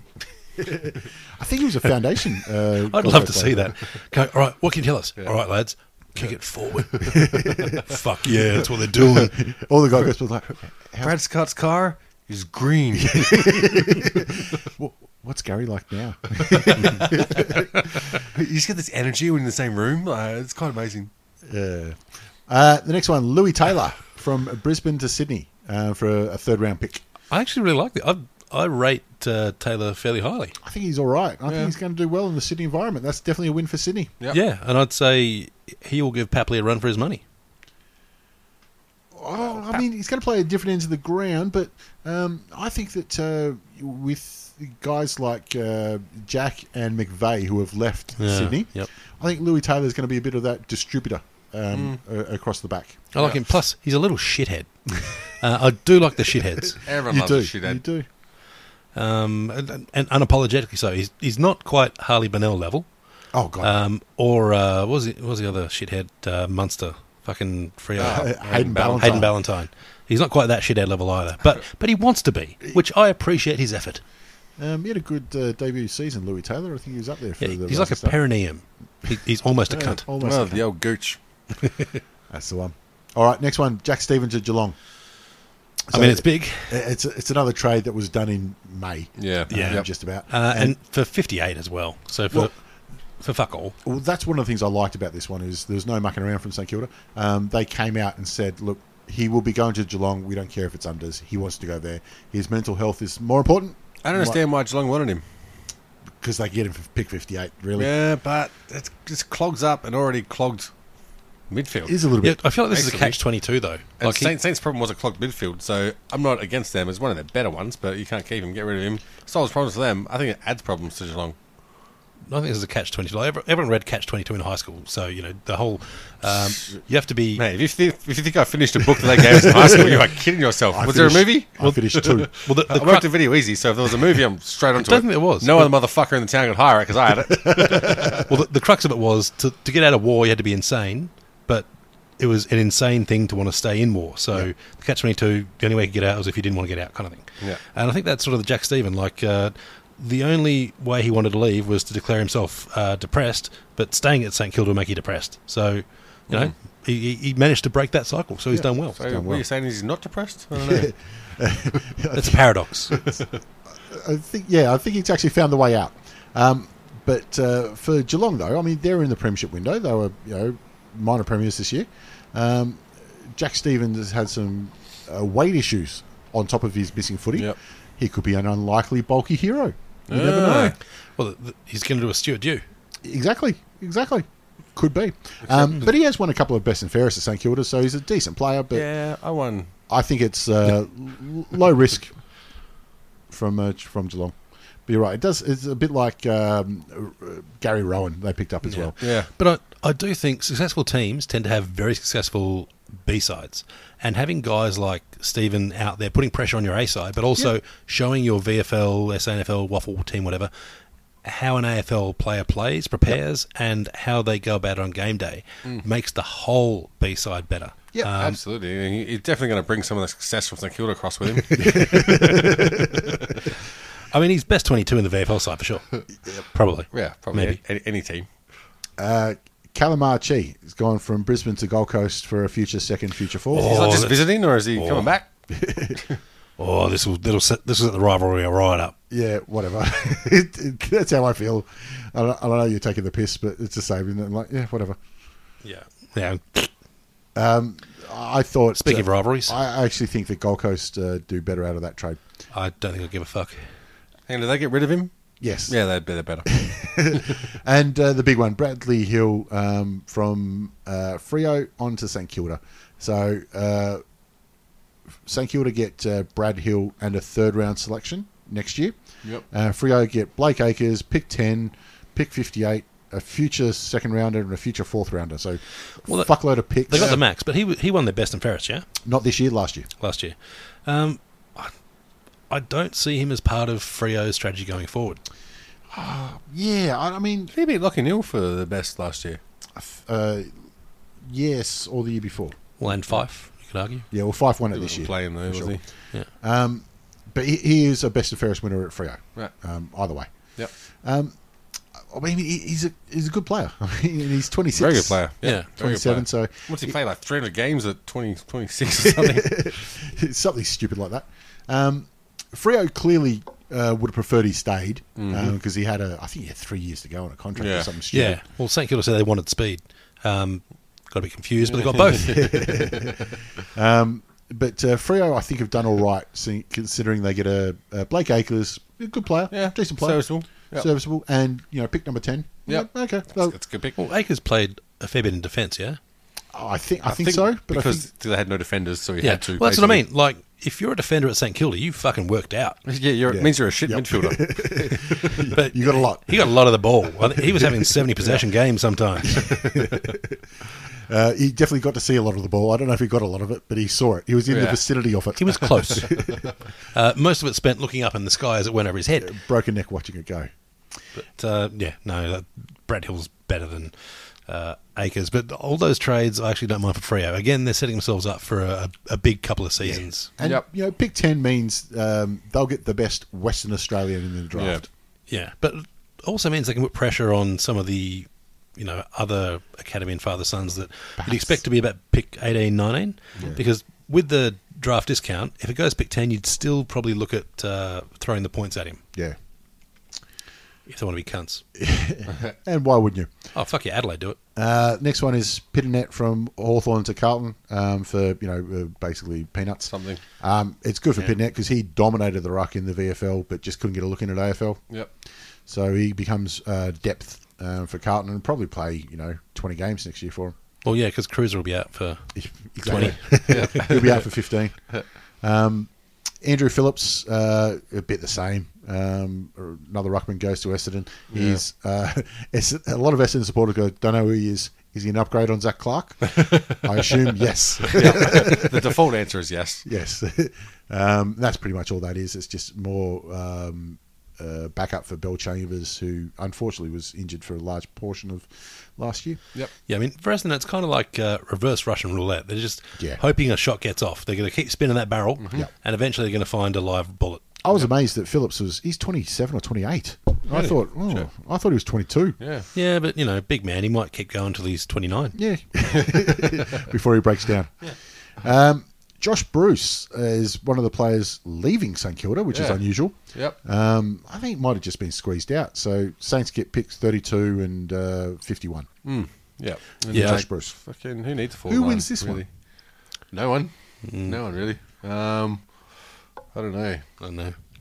S3: I think he was a foundation. Uh,
S5: I'd
S3: Gold
S5: love to
S3: Coast
S5: see
S3: player.
S5: that. Go, all right, what can you tell us? All right, lads, kick it forward. Fuck yeah, that's what they're doing.
S3: All the Gold Coast was like,
S4: Brad Scott's car is green.
S3: "Wha- what's Gary like now?
S4: You just get this energy when you're in the same room. Uh, it's quite amazing.
S3: Yeah. Uh, the next one, Louis Taylor from Brisbane to Sydney uh, for a, a third round pick.
S5: I actually really like it. I, I rate uh, Taylor fairly highly.
S3: I think he's all right. I think he's going to do well in the Sydney environment. That's definitely a win for Sydney.
S4: Yep.
S5: Yeah, and I'd say he will give Papley a run for his money.
S3: Oh, I mean, he's going to play at different ends of the ground, but um, I think that uh, with guys like uh, Jack and McVeigh who have left
S5: Yeah,
S3: Sydney,
S5: yep.
S3: I think Louis Taylor is going to be a bit of that distributor um, uh, across the back.
S5: I like him. Plus, he's a little shithead. uh, I do like the shitheads.
S4: Everyone
S3: You
S4: loves
S3: do,
S4: a shithead.
S3: you do.
S5: Um, and, and unapologetically so. He's he's not quite Harley Bennell level.
S3: Oh God,
S5: Um, or uh, what was it? What was the other shithead? Uh, Munster, fucking Freo.
S3: Uh, Hayden Ballantyne.
S5: Hayden Ballantyne. He's not quite that shithead level either, but but he wants to be, which I appreciate his effort.
S3: Um, he had a good uh, debut season, Louis Taylor. I think he was up there for
S5: Yeah,
S3: the.
S5: he's like a
S3: Rising Star.
S5: perineum. He, he's almost a
S3: Yeah,
S5: cunt.
S3: almost
S4: Well,
S3: a
S4: the
S3: cunt.
S4: old gooch.
S3: That's the one. All right, next one, Jack Stevens at Geelong.
S5: I mean, it's big,
S3: It's it's another trade that was done in May.
S4: Yeah.
S5: Yeah.
S3: um,
S4: Yep.
S3: just about.
S5: uh, and for fifty-eight as well. So for
S3: Well-
S5: for fuck all.
S3: Well, that's one of the things I liked about this one is there's no mucking around from St Kilda. Um, they came out and said, look, he will be going to Geelong. We don't care if it's unders. He wants to go there. His mental health is more important.
S4: I don't understand why Geelong wanted him.
S3: Because they get him for pick fifty-eight, really.
S4: Yeah, but it just clogs up an already clogged midfield.
S3: It is a little
S5: Yeah,
S3: bit.
S5: I feel like this is a
S4: Excellent.
S5: catch twenty-two though.
S4: And
S5: Like he-
S4: Saints, Saints' problem was a clogged midfield, so I'm not against them. It's one of their better ones, but you can't keep him. Get rid of him. Solves problems for them. I think it adds problems to Geelong.
S5: I think this is a catch twenty-two. Like, everyone- everyone read catch twenty-two in high school, so you know the whole. Um, you have to be.
S4: Mate, if you, think, if you think I finished a book that they gave us in high school, you are kidding yourself.
S3: I
S4: was there a
S3: finished-
S4: movie?
S3: I finished two.
S5: Well, the, the
S4: I
S5: cru-
S4: worked at Video Easy, so if there was a movie, I'm straight onto
S5: don't
S4: it.
S5: think there was,
S4: No
S5: but-
S4: other motherfucker in the town could hire it because I had it.
S5: well, the, the crux of it was to, to get out of war, you had to be insane, but it was an insane thing to want to stay in war. So the catch twenty-two, the only way you could get out was if you didn't want to get out, kind of thing.
S4: Yeah.
S5: And I think that's sort of the Jack Stephen. Like uh, the only way he wanted to leave was to declare himself uh, depressed, but staying at St Kilda will make you depressed. So you know he, he- he managed to break that cycle. So he's done well.
S4: So what are you saying is he's not depressed? I don't know.
S5: It's a paradox.
S3: I think, yeah, I think he's actually found the way out. Um, but uh, for Geelong, though, I mean, they're in the premiership window. They were, you know, minor premiers this year. Um, Jack Stevens has had some uh, weight issues on top of his missing footy.
S4: Yep.
S3: He could be an unlikely bulky hero. You never know.
S5: Well, th- th- he's going to do a Stuart Dew.
S3: Exactly, exactly. Could be. Um, but he has won a couple of best and fairest at St Kilda, so he's a decent player. But
S4: Yeah, I won.
S3: I think it's uh, l- low risk from uh, from Geelong. But you're right. It does. It's a bit like um, uh, Gary Rowan they picked up as well.
S4: Yeah.
S5: But I, I do think successful teams tend to have very successful B-sides. And having guys like Stephen out there putting pressure on your A-side, but also
S3: Yeah.
S5: showing your V F L, S A N F L, Waffle team, whatever, how an A F L player plays, prepares, and how they go about it on game day makes the whole B-side better.
S3: Yep,
S5: Um,
S4: Absolutely. He- He's definitely going to bring some of the success from St Kilda across with him.
S5: I mean, he's best twenty-two in the V F L side for sure. Probably.
S4: yeah, probably
S5: Maybe.
S4: any, any team.
S3: Uh, Callum Archie has gone from Brisbane to Gold Coast for a future second, future fourth.
S4: He's not
S5: Oh,
S4: just
S5: that-
S4: visiting, or is he
S5: oh.
S4: coming back?
S5: Oh, this will this will set this will set the rivalry right up.
S3: Yeah, whatever. it, it, that's how I feel. I don't, I don't know you're taking the piss, but it's the same. Isn't it? I'm like, yeah, whatever.
S5: Yeah. Yeah.
S3: I thought.
S5: Speaking
S3: uh,
S5: of rivalries,
S3: I actually think that Gold Coast uh, do better out of that trade.
S5: I don't think I'll give a fuck.
S4: And did they get rid of him?
S3: Yes.
S4: Yeah, they'd be better.
S3: And uh, the big one, Bradley Hill um, from uh, Freo on to St Kilda. So uh, St Kilda get uh, Brad Hill and a third round selection next year.
S4: Yep.
S3: Uh, Freo get Blake Acres, pick ten, pick fifty-eight, a future second rounder and a future fourth rounder. So
S5: Well, that-
S3: fuckload of picks.
S5: They got the max, but he w- he won their best and fairest, yeah,
S3: Not this year, last year.
S5: last year. Um, I, I don't see him as part of Freo's strategy going forward.
S3: Yeah, I, I mean,
S4: He beat Lockie Neal for the best last year.
S3: uh, yes, or the year before.
S5: Well, and Fife, you could argue.
S3: Yeah, well, Fife won it
S4: He
S3: this
S4: wasn't
S3: year.
S4: playing though,
S3: for
S4: was
S3: sure.
S4: he?
S5: Yeah.
S3: But he, he is a best and fairest winner at Freo.
S4: Right.
S3: Um, either way.
S4: Yep.
S3: I mean, he, he's a he's a good player. I mean, he's twenty-six.
S4: Very good player.
S5: Yeah.
S4: Very good
S3: twenty-seven.
S4: player.
S3: So
S4: What's he play, like three hundred games at twenty, twenty-six or something?
S3: it's something stupid like that. Um, Freo clearly uh, would have preferred he stayed because he had a I think he had three years to go on a contract
S4: Yeah.
S3: or something stupid.
S5: Yeah. Well, St Kilda said they wanted speed. Um, got a bit confused, but they got both.
S3: But uh, Freo, I think, have done all right, see- considering they get a, a Blake Acres, a good player,
S4: Yeah,
S3: decent player,
S4: serviceable. Yep.
S3: serviceable, and you know, pick number ten.
S4: Yep.
S3: Yeah, okay. Well,
S4: That's a good pick.
S5: Well, Akers played a fair bit in defence, yeah.
S3: I think I, think, so, but I
S4: because
S3: think
S4: they had no defenders, so he
S5: Yeah.
S4: had to.
S5: Well, that's what I
S4: basically.
S5: mean. Like, if you're a defender at St Kilda, you fucking worked out.
S4: Yeah, you're,
S3: Yeah.
S4: it means you're a shit
S3: Yep.
S4: midfielder.
S5: But
S3: you got a lot.
S5: he got a lot of the ball. I think he was having seventy possession games sometimes.
S3: Uh, he definitely got to see a lot of the ball. I don't know if he got a lot of it, but he saw it. He was in the
S4: Yeah.
S3: vicinity of it.
S5: He was close. uh, most of it spent looking up in the sky as it went over his head.
S3: broken neck watching it go.
S5: But uh, yeah, no, that, Brad Hill's better than uh, Akers. But all those trades, I actually don't mind for Freo. Again, they're setting themselves up for a, a big couple of seasons.
S3: And
S4: Yep.
S3: you know, pick ten means um, they'll get the best Western Australian in the draft.
S5: Yeah, but it also means they can put pressure on some of the, you know, other academy and father sons that
S3: Perhaps.
S5: you'd expect to be about pick eighteen, nineteen. Because with the draft discount, if it goes pick ten, you'd still probably look at uh, throwing the points at him
S3: Yeah.
S5: if they want to be cunts.
S3: And why wouldn't you?
S5: Oh, fuck yeah, Adelaide do it.
S3: Uh, next one is Pitternet from Hawthorn to Carlton um, for, you know, uh, basically peanuts.
S4: Something.
S3: Um, it's good for Pitternet because he dominated the ruck in the V F L but just couldn't get a look in at A F L.
S4: Yep.
S3: So he becomes uh, depth uh, for Carlton and probably play, you know, twenty games next year for him.
S5: Well, yeah, because Cruiser will be out for
S3: Exactly. He'll be out for fifteen. Um, Andrew Phillips, uh, a bit the same. Um, another ruckman goes to Essendon. He's uh, Es- a lot of Essendon supporters go, don't know who he is. Is he an upgrade on Zach Clark? I assume yes.
S4: The default answer is yes.
S3: Yes. Um, that's pretty much all that is. It's just more um, uh, backup for Bell Chambers, who unfortunately was injured for a large portion of last year.
S4: Yep.
S5: Yeah, I mean, for Essendon, it's kind of like uh, reverse Russian roulette. They're just
S3: Yeah.
S5: hoping a shot gets off. They're going to keep spinning that barrel,
S3: Yep.
S5: and eventually they're going to find a live bullet.
S3: I was amazed that Phillips was, he's twenty-seven or twenty-eight. I
S4: Really?
S3: thought, oh,
S4: Sure.
S3: I thought he was twenty-two.
S4: Yeah.
S5: Yeah, but, you know, big man, he might keep going until he's twenty-nine.
S3: Yeah, before he breaks down. Um, Josh Bruce is one of the players leaving St Kilda, which is
S4: Yeah.
S3: unusual.
S4: Yep.
S3: Um, I think it might have just been squeezed out. So Saints get picks thirty-two and uh, fifty-one.
S4: Yep. And
S5: Yeah.
S3: Josh Bruce.
S4: Fucking who needs a full
S3: Who
S4: line,
S3: wins this
S4: really?
S3: one?
S4: No one. No one really. Um, I don't know.
S5: I don't know.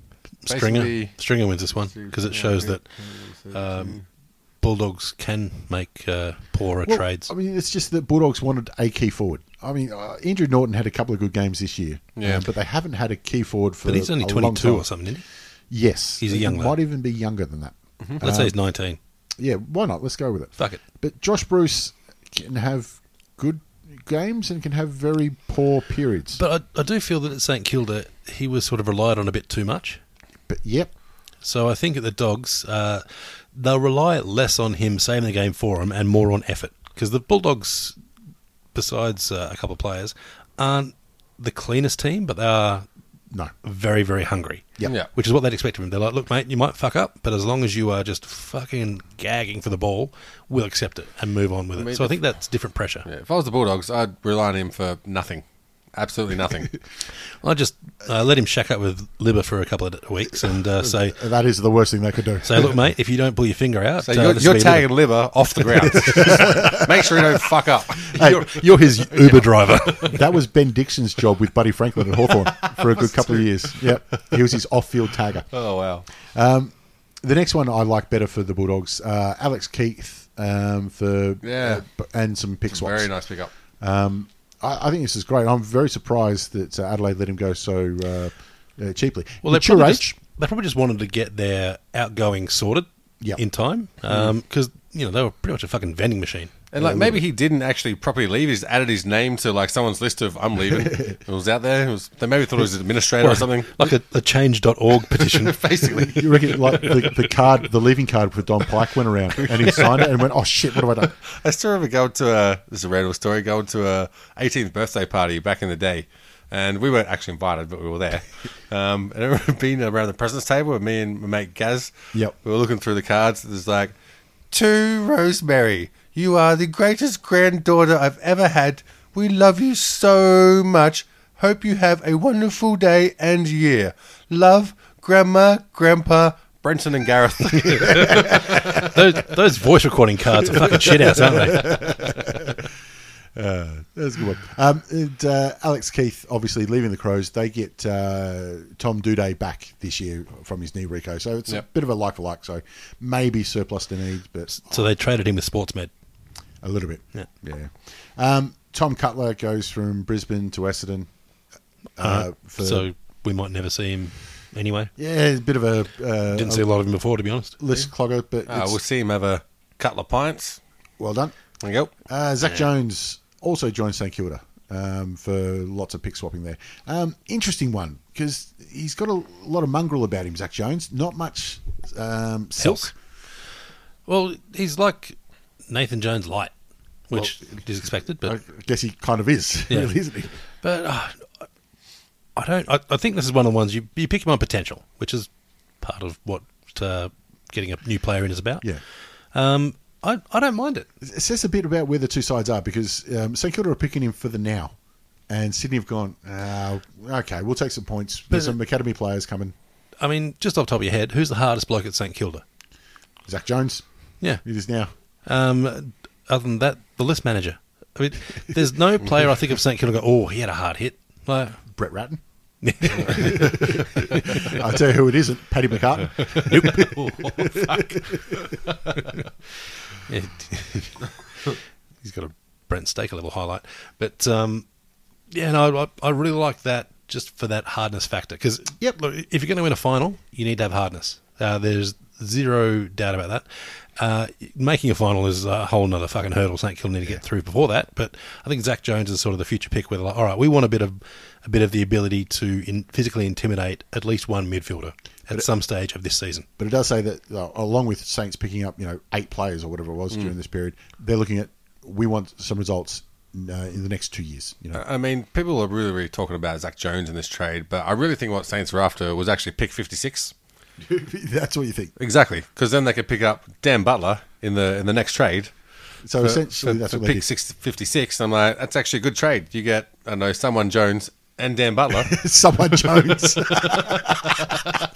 S5: Stringer.
S4: Basically-
S5: Stringer wins this one because it shows that um, Bulldogs can make uh, poorer
S3: Well,
S5: trades.
S3: I mean, it's just that Bulldogs wanted a key forward. I mean, uh, Andrew Norton had a couple of good games this year,
S4: Yeah.
S3: um, but they haven't had a key forward for
S5: But he's only
S3: a long
S5: twenty-two
S3: time.
S5: or something, isn't he?
S3: Yes.
S5: He's a
S3: He
S5: young lad.
S3: might even be younger than that.
S5: Let's say he's nineteen.
S3: Yeah, why not? Let's go with it.
S5: Fuck it.
S3: But Josh Bruce can have good games and can have very poor periods.
S5: But I, I do feel that at St Kilda, he was sort of relied on a bit too much.
S3: But yep,
S5: So I think at the Dogs, uh, they'll rely less on him saving the game for them and more on effort. Because the Bulldogs, besides uh, a couple of players, aren't the cleanest team, but they are
S3: no.
S5: very, very hungry.
S3: Yep.
S4: Yeah.
S5: Which is what they'd expect of him. They're like, look, mate, you might fuck up, but as long as you are just fucking gagging for the ball, we'll accept it and move on with it.
S4: mean,
S5: so I think that's different pressure.
S4: Yeah, if I was the Bulldogs, I'd rely on him for nothing. Absolutely nothing.
S5: I just uh, let him shack up with Libba for a couple of weeks and uh, say,
S3: That is the worst thing they could do.
S5: say, look, mate, if you don't pull your finger out,
S4: So
S5: uh,
S4: you're,
S5: this
S4: you're
S5: will be
S4: tagging
S5: Libba.
S4: liver off the ground. Make sure you don't fuck up.
S5: You're, you're his Uber driver.
S3: That was Ben Dixon's job with Buddy Franklin at Hawthorn for a good couple of years. Yep, he was his off-field tagger.
S4: Oh, wow.
S3: The next one I like better for the Bulldogs, uh, Alex Keith um, for
S4: Yeah.
S3: uh, and some pick swaps.
S4: Very nice pickup.
S3: Um, I, I think this is great. I'm very surprised that uh, Adelaide let him go so uh, uh, cheaply.
S5: Well, they
S3: Mature
S5: probably,
S3: age,
S5: just, they probably just wanted to get their outgoing sorted
S3: Yep.
S5: in time because, you know, they were pretty much a fucking vending machine.
S4: And like maybe he didn't actually properly leave. He just added his name to like someone's list of I'm leaving. It was out there. It was, they maybe thought it was an administrator or something.
S5: Like a, a change dot org petition.
S4: Basically.
S3: you reckon like the, the card, the leaving card for Don Pike went around and he signed it and went, "Oh shit, what have I done?"
S4: I still remember going to a this is a random story. Going to a eighteenth birthday party back in the day, and we weren't actually invited, but we were there. Um, and I remember being around the president's table with me and my mate Gaz.
S3: Yep.
S4: We were looking through the cards. There's like, to Rosemary, you are the greatest granddaughter I've ever had. We love you so much. Hope you have a wonderful day and year. Love, Grandma, Grandpa, Brenton and Gareth.
S5: those, those voice recording cards are fucking shit outs, aren't they?
S3: Uh, that's a good one. Um, and, uh, Alex Keith, obviously leaving the Crows, they get uh, Tom Duday back this year from his knee reco. So it's
S4: Yep.
S3: a bit of a like for like. So maybe surplus to needs, but
S5: So they traded him with Sportsmed.
S3: a little bit.
S5: Yeah.
S3: yeah. Um, Tom Cutler goes from Brisbane to Essendon. Uh, for,
S5: So we might never see him anyway.
S3: yeah, a bit of a uh,
S5: Didn't see a lot of him before, to be honest.
S3: list clogger, but
S4: uh,
S3: it's
S4: we'll see him have a couple of pints.
S3: well done.
S4: There you go.
S3: Uh, Zach Jones also joined St Kilda um, for lots of pick swapping there. Um, interesting one because he's got a lot of mongrel about him, Zach Jones. Not much um, silk.
S5: Else. Well, he's like Nathan Jones light, which is expected, but
S3: I guess he kind of is,
S5: Yeah.
S3: really, isn't he?
S5: but uh, I don't. I, I think this is one of the ones you you pick him on potential, which is part of what uh, getting a new player in is about.
S3: Yeah.
S5: Um, I I don't mind it.
S3: It says a bit about where the two sides are because um, St Kilda are picking him for the now, and Sydney have gone, uh, okay, we'll take some points. There's
S5: But-
S3: some academy players coming.
S5: I mean, just off the top of your head, who's the hardest bloke at St Kilda?
S3: Zach Jones,
S5: Yeah.
S3: it is now.
S5: Um, other than that, the list manager. I mean, there's no player I think of St Kilda go, oh, he had a hard hit. Like,
S3: Brett Ratton. I'll tell you who it isn't. Paddy McCartan.
S5: yeah. He's got a Brent Staker level highlight. But, um, yeah, no, I, I really like that just for that hardness factor. Because, yep, look, if you're going to win a final, you need to have hardness. Uh, there's zero doubt about that. Uh, making a final is a whole nother fucking hurdle St Kilda need to get through before that. But I think Zach Jones is sort of the future pick where they're like, all right, we want a bit of a bit of the ability to in, physically intimidate at least one midfielder at some stage of this season.
S3: But it does say that uh, along with Saints picking up, you know, eight players or whatever it was during this period, they're looking at we want some results uh, in the next two years. You know,
S4: I mean, people are really, really talking about Zach Jones in this trade, but I really think what Saints were after was actually pick fifty-six.
S3: that's what you think.
S4: Exactly, because then they could pick up Dan Butler in the in the next trade.
S3: So
S4: for-
S3: essentially,
S4: for,
S3: that's
S4: for
S3: what they
S4: pick
S3: did.
S4: six, fifty-six. I'm like, that's actually a good trade. You get, I don't know, someone Jones and Dan Butler.
S3: Someone Jones.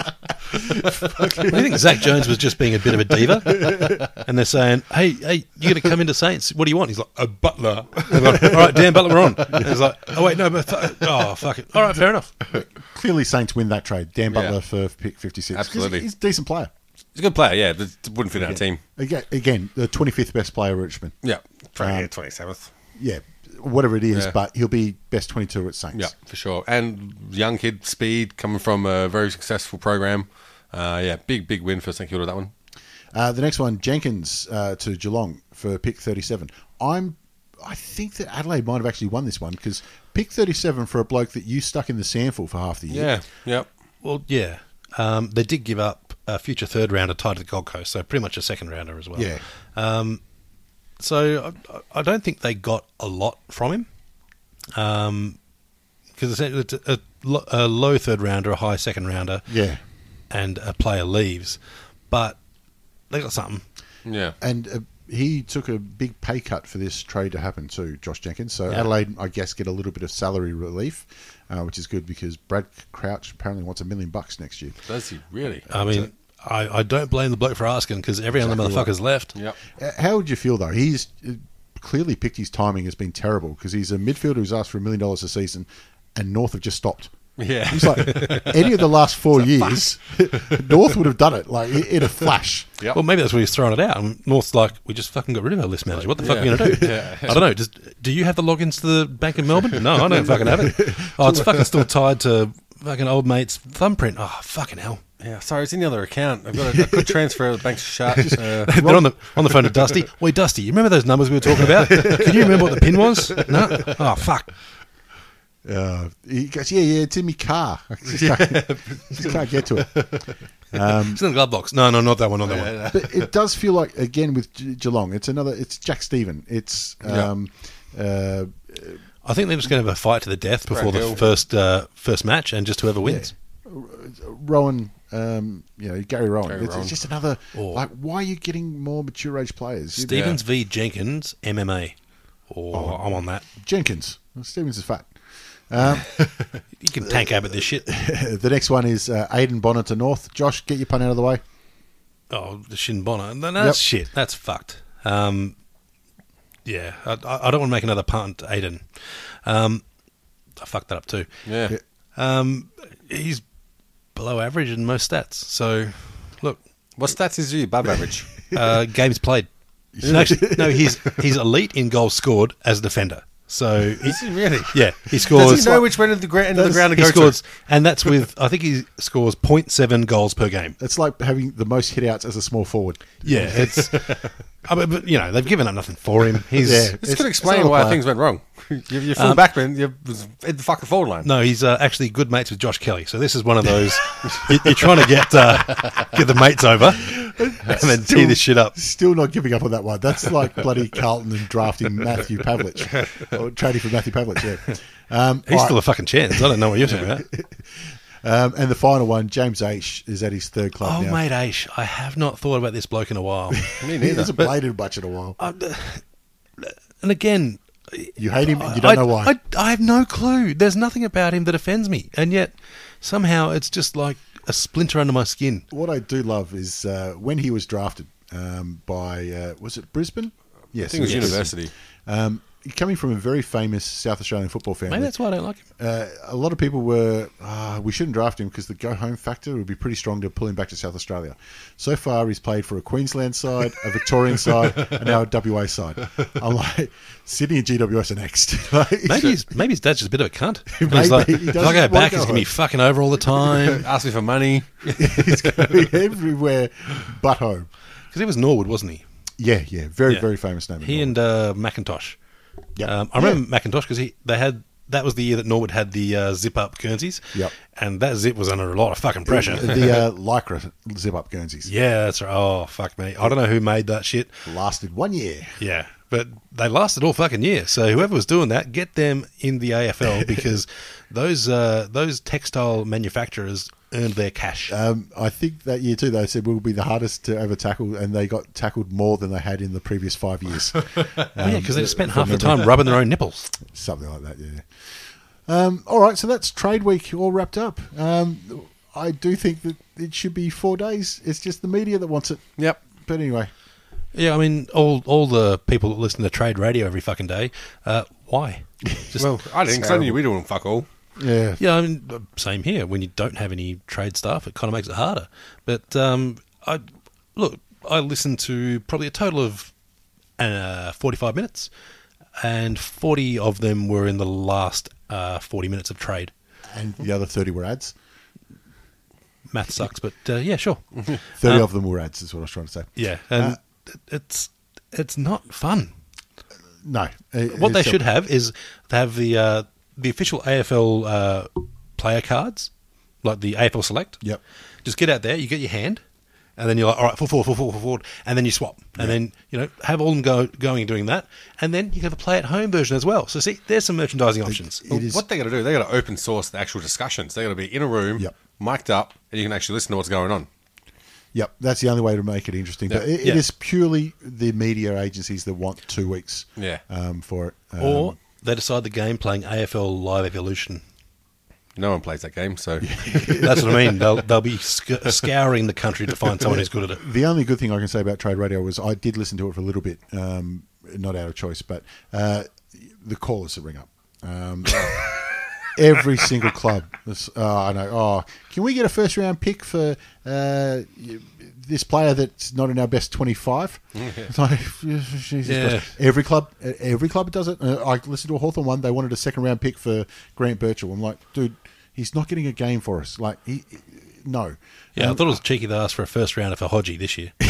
S5: Do you think Zach Jones was just being a bit of a diva? And they're saying, hey, hey, you're going to come into Saints. What do you want? He's like, a butler. They're like, all right, Dan Butler, we're on. And he's like, oh, wait, no, but, th- oh, fuck it. All right, fair enough.
S3: Clearly, Saints win that trade. Dan Butler
S4: Yeah.
S3: for pick fifty-six. 'Cause
S4: Absolutely.
S3: He's a decent player.
S4: He's a good player, yeah. But it wouldn't fit our team.
S3: Again, again, the twenty-fifth best player at Richmond.
S4: Yeah.
S3: Um,
S4: twenty-seventh.
S3: Yeah, whatever it is,
S4: Yeah.
S3: but he'll be best twenty-two at Saints.
S4: Yeah, for sure. And young kid, speed, coming from a very successful program. Uh, yeah, big, big win for St Kilda, that one.
S3: Uh, the next one, Jenkins uh, to Geelong for pick thirty-seven. I'm, I think that Adelaide might have actually won this one because pick thirty-seven for a bloke that you stuck in the sandful for half the year.
S4: Yeah, yep.
S5: Well, yeah. Um, they did give up a future third rounder tied to the Gold Coast, so pretty much a second rounder as well.
S3: Yeah.
S5: Um, so I, I don't think they got a lot from him. Um, because it's a, a, lo- a low third rounder, a high second rounder,
S3: Yeah.
S5: and a player leaves, but they got something.
S4: Yeah.
S3: And uh, he took a big pay cut for this trade to happen too, Josh Jenkins. So
S5: Yeah.
S3: Adelaide, I guess, get a little bit of salary relief, uh, which is good because Brad Crouch apparently wants a million bucks next year.
S4: Does he really?
S5: I mean, I, I don't blame the bloke for asking because every other
S3: Exactly
S5: motherfucker's left.
S4: Yep.
S3: Uh, How would you feel though? He's uh, clearly picked his timing has been terrible because he's a midfielder who's asked for a million dollars a season, and North have just stopped.
S4: Yeah.
S3: He's like any of the last four years, North would have done it like in in a flash.
S4: Yep.
S5: Well, maybe that's why he's throwing it out. And North's like, we just fucking got rid of our list manager. What the fuck
S4: Yeah.
S5: are we going to do?
S4: Yeah.
S5: I don't know. Just, do you have the logins to the Bank of Melbourne? No, I don't fucking have it. Oh, it's fucking still tied to fucking old mate's thumbprint. Oh, fucking hell.
S4: Yeah, sorry, it's in the other account. I've got a, a quick transfer. The bank's shut. Uh,
S5: They're on the on the phone to Dusty. Wait, Dusty, you remember those numbers we were talking about? Can you remember what the pin was? No? Oh, fuck.
S3: Uh, he goes, yeah, yeah, it's in my car. I just can't, just can't get to it.
S5: It's in the glove box. No, no, not that one, not that one.
S3: But it does feel like again with Ge- Geelong, it's another. It's Jack Stephen. It's um, uh,
S5: I think they're just going to have a fight to the death before the
S4: Hill.
S5: first uh, first match, and just whoever wins.
S3: Rowan. Um, you know, Gary Rowan.
S4: Gary
S3: it's,
S4: Rowan.
S3: it's just another.
S5: Or-
S3: like, why are you getting more mature age players? You-
S5: Stevens v Jenkins, M M A. Or I'm on that.
S3: Jenkins. Well, Stevens is fat.
S5: You can tank Abbott this shit.
S3: The next one is uh, Aidan Bonner to North. Josh, get your pun out of the way.
S5: Oh, the Shin Bonner. No, no, that's
S3: Yep.
S5: shit. That's fucked. Um, yeah, I, I I don't want to make another punt, Aiden. Um, I fucked that up too.
S4: yeah.
S3: Yeah.
S5: Um, he's below average in most stats. So, look,
S4: What stats is he above average?
S5: uh, games played. No, actually, no, he's he's elite in goals scored as a defender. So he,
S4: Is he really?
S5: yeah, he scores.
S4: Does he know which way to the gra- end of the ground to
S5: he
S4: go
S5: scores,
S4: to?
S5: and that's with I think he scores zero point seven goals per game.
S3: It's like having the most hitouts as a small forward.
S5: Yeah, it's. I mean, but you know they've given up nothing for him. He's
S3: Yeah.
S4: This
S3: It's-
S4: could
S3: it's
S4: explain
S3: not a
S4: why
S3: player.
S4: things went wrong. Your, your full
S5: Um,
S4: backman you was in the fucking forward line.
S5: no, he's uh, actually good mates with Josh Kelly. So this is one of those you- you're trying to get uh, get the mates over and then tee this shit up.
S3: Still not giving up on that one. That's like bloody Carlton and drafting Matthew Pavlich. Or trading for Matthew Pavlich, yeah. Um,
S5: He's
S3: all
S5: still
S3: right.
S5: a fucking chance. I don't know what you're talking about.
S3: Um, and the final one, James Aish, is at his third club
S5: Oh,
S3: now.
S5: mate, Aish, I have not thought about this bloke in a while.
S4: Me
S3: He
S4: neither.
S3: hasn't played in much in a while.
S5: Uh, and again,
S3: You hate him and you don't
S5: I,
S3: know why.
S5: I, I have no clue. There's nothing about him that offends me, and yet somehow it's just like a splinter under my skin.
S3: What I do love is uh, when he was drafted um, by, uh, was it Brisbane? Yes.
S4: I think it was
S3: yes.
S4: university.
S3: Um, coming from a very famous South Australian football family.
S5: Maybe that's why I don't like him.
S3: Uh, a lot of people were, ah, we shouldn't draft him because the go-home factor would be pretty strong to pull him back to South Australia. So far, he's played for a Queensland side, a Victorian side, and now a W A side. I'm like, Sydney and G W S are next. Like,
S5: Maybe he's, maybe his dad's just a bit of a cunt.
S3: Maybe
S5: He's like,
S3: he
S5: if
S3: doesn't
S5: I go
S3: wanna
S5: back,
S3: go
S5: he's going to be
S3: home.
S5: fucking over all the time.
S4: Ask me for money.
S3: he's going to be everywhere but home.
S5: Because he was Norwood, wasn't he?
S3: Yeah, yeah, very,
S5: Yeah.
S3: very famous name. in
S5: He
S3: Norwood.
S5: and uh, Macintosh.
S3: Yep.
S5: Um, I remember Macintosh because he they had that was the year that Norwood had the uh, zip up Guernseys.
S3: Yep.
S5: And that zip was under a lot of fucking pressure.
S3: the uh, Lycra zip-up Guernseys.
S5: Yeah, that's right. Oh, fuck me. I don't know who made that shit.
S3: Lasted one year.
S5: Yeah. But they lasted all fucking year. So whoever was doing that, get them in the A F L because those uh, those textile manufacturers earned their cash.
S3: Um, I think that year too, they said we'll be the hardest to ever tackle, and they got tackled more than they had in the previous five years.
S5: oh, yeah, because they just spent
S3: from
S5: half the
S3: memory.
S5: time rubbing their own nipples.
S3: Something like that, yeah. Um, all right, so that's trade week all wrapped up. Um, I do think that it should be four days. It's just the media that wants it.
S4: Yep.
S3: But anyway.
S5: Yeah, I mean, all all the people that listen to trade radio every fucking day, uh, why? Just,
S4: Well, I didn't, because I knew we were doing fuck all.
S3: Yeah.
S5: yeah, I mean, same here. When you don't have any trade stuff, it kind of makes it harder. But um, I look, I listened to probably a total of uh, forty-five minutes, and forty of them were in the last uh, forty minutes of trade.
S3: And the other thirty were ads.
S5: Math sucks, but uh, yeah, sure.
S3: thirty
S5: Um,
S3: of them were ads, is what I was trying to say.
S5: Yeah, and
S3: Uh,
S5: it's it's not fun.
S3: No. It-
S5: What they
S3: it's a-
S5: should have is they have the uh, the official A F L uh, player cards, like the A F L Select.
S3: Yep.
S5: Just get out there, you get your hand, and then you're like, all right, full forward, full forward, full forward, and then you swap, and then you know have all of them go going and doing that, and then you can have a play at home version as well. So see, there's some merchandising options.
S3: It is.
S4: What they got to do, they got to open source the actual discussions. They got to be in a room,
S3: Yep.
S4: mic'd up, and you can actually listen to what's going on.
S3: Yep, that's the only way to make it interesting. But it,
S5: Yeah.
S3: it is purely the media agencies that want two weeks
S4: Yeah.
S3: um, for it. Um,
S5: Or they decide the game playing A F L Live Evolution.
S4: No one plays that game, so
S5: That's what I mean. They'll they'll be sc- scouring the country to find someone who's good at it.
S3: the only good thing I can say about Trade Radio was I did listen to it for a little bit, um, not out of choice, but uh, the callers that ring up. Um, every single club. was, Oh, I know. Oh, can we get a first round pick for uh, this player that's not in our best twenty-five? It's like, Jesus
S5: Yeah.
S3: Christ. Every club, every club does it. Uh, I listened to a Hawthorn one. They wanted a second round pick for Grant Birchall. I'm like, dude, he's not getting a game for us. Like, he, no.
S5: Yeah, I
S3: Um,
S5: thought it was cheeky they asked for a first rounder for Hodgie this year.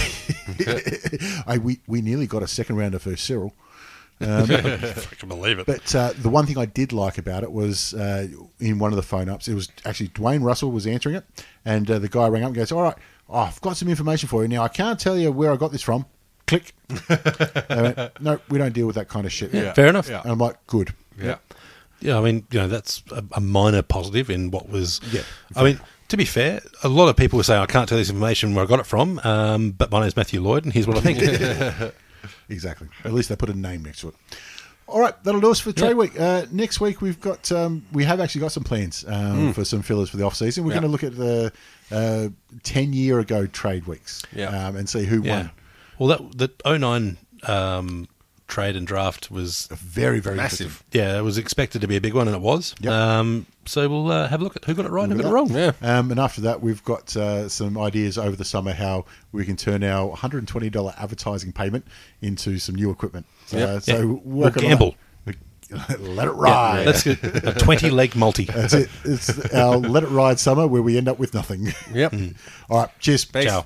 S3: I, we, we nearly got a second rounder for Cyril.
S5: I can believe it.
S3: But uh, the one thing I did like about it was uh, in one of the phone ups, it was actually Dwayne Russell was answering it, and uh, the guy rang up and goes, "All right, oh, I've got some information for you. Now I can't tell you where I got this from." Click. I went, no, we don't deal with that kind of shit.
S4: Yeah.
S5: Fair enough.
S4: Yeah.
S3: And I'm like, good.
S4: yeah.
S5: Yeah, I mean, you know, that's a, a minor positive in what was.
S3: Yeah.
S5: I mean, to be fair, a lot of people were saying, I can't tell this information where I got it from, um, but my name's Matthew Lloyd, and here's what I think.
S3: Exactly. At least they put a name next to it. All right, that'll do us for trade
S5: Yeah.
S3: week. Uh, next week we've got um, we have actually got some plans um, for some fillers for the off season. We're
S4: Yeah.
S3: going to look at the uh, ten year ago trade weeks
S4: Yeah.
S3: um, and see who
S5: yeah.
S3: won.
S5: Well, that the oh nine um, trade and draft was,
S3: Very very
S4: Massive.
S5: yeah, it was expected to be a big one, and it was.
S3: Yep.
S5: Um, so we'll uh, have a look at who got it right and who got it wrong.
S4: Yeah.
S3: Um, and after that, we've got uh, some ideas over the summer how we can turn our one hundred twenty dollars advertising payment into some new equipment. So,
S4: Yep.
S3: so
S5: Yeah.
S3: work
S5: We'll
S3: on
S5: gamble.
S3: that. Let it ride.
S5: That's good. A twenty leg multi.
S3: That's it. It's our let it ride summer where we end up with nothing.
S4: Yep.
S3: All right. Cheers.
S4: Peace.
S5: Ciao.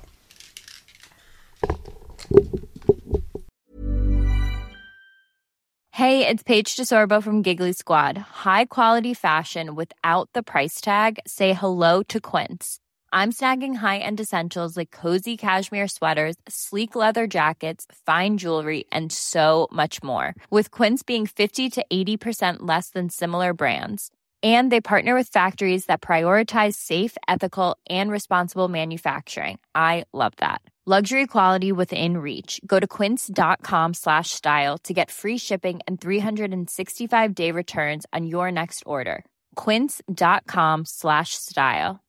S8: Hey, it's Paige DeSorbo from Giggly Squad. High quality fashion without the price tag. Say hello to Quince. I'm snagging high-end essentials like cozy cashmere sweaters, sleek leather jackets, fine jewelry, and so much more. With Quince being fifty to eighty percent less than similar brands. And they partner with factories that prioritize safe, ethical, and responsible manufacturing. I love that. Luxury quality within reach. Go to quince.com slash style to get free shipping and three sixty-five day returns on your next order. Quince.com slash style.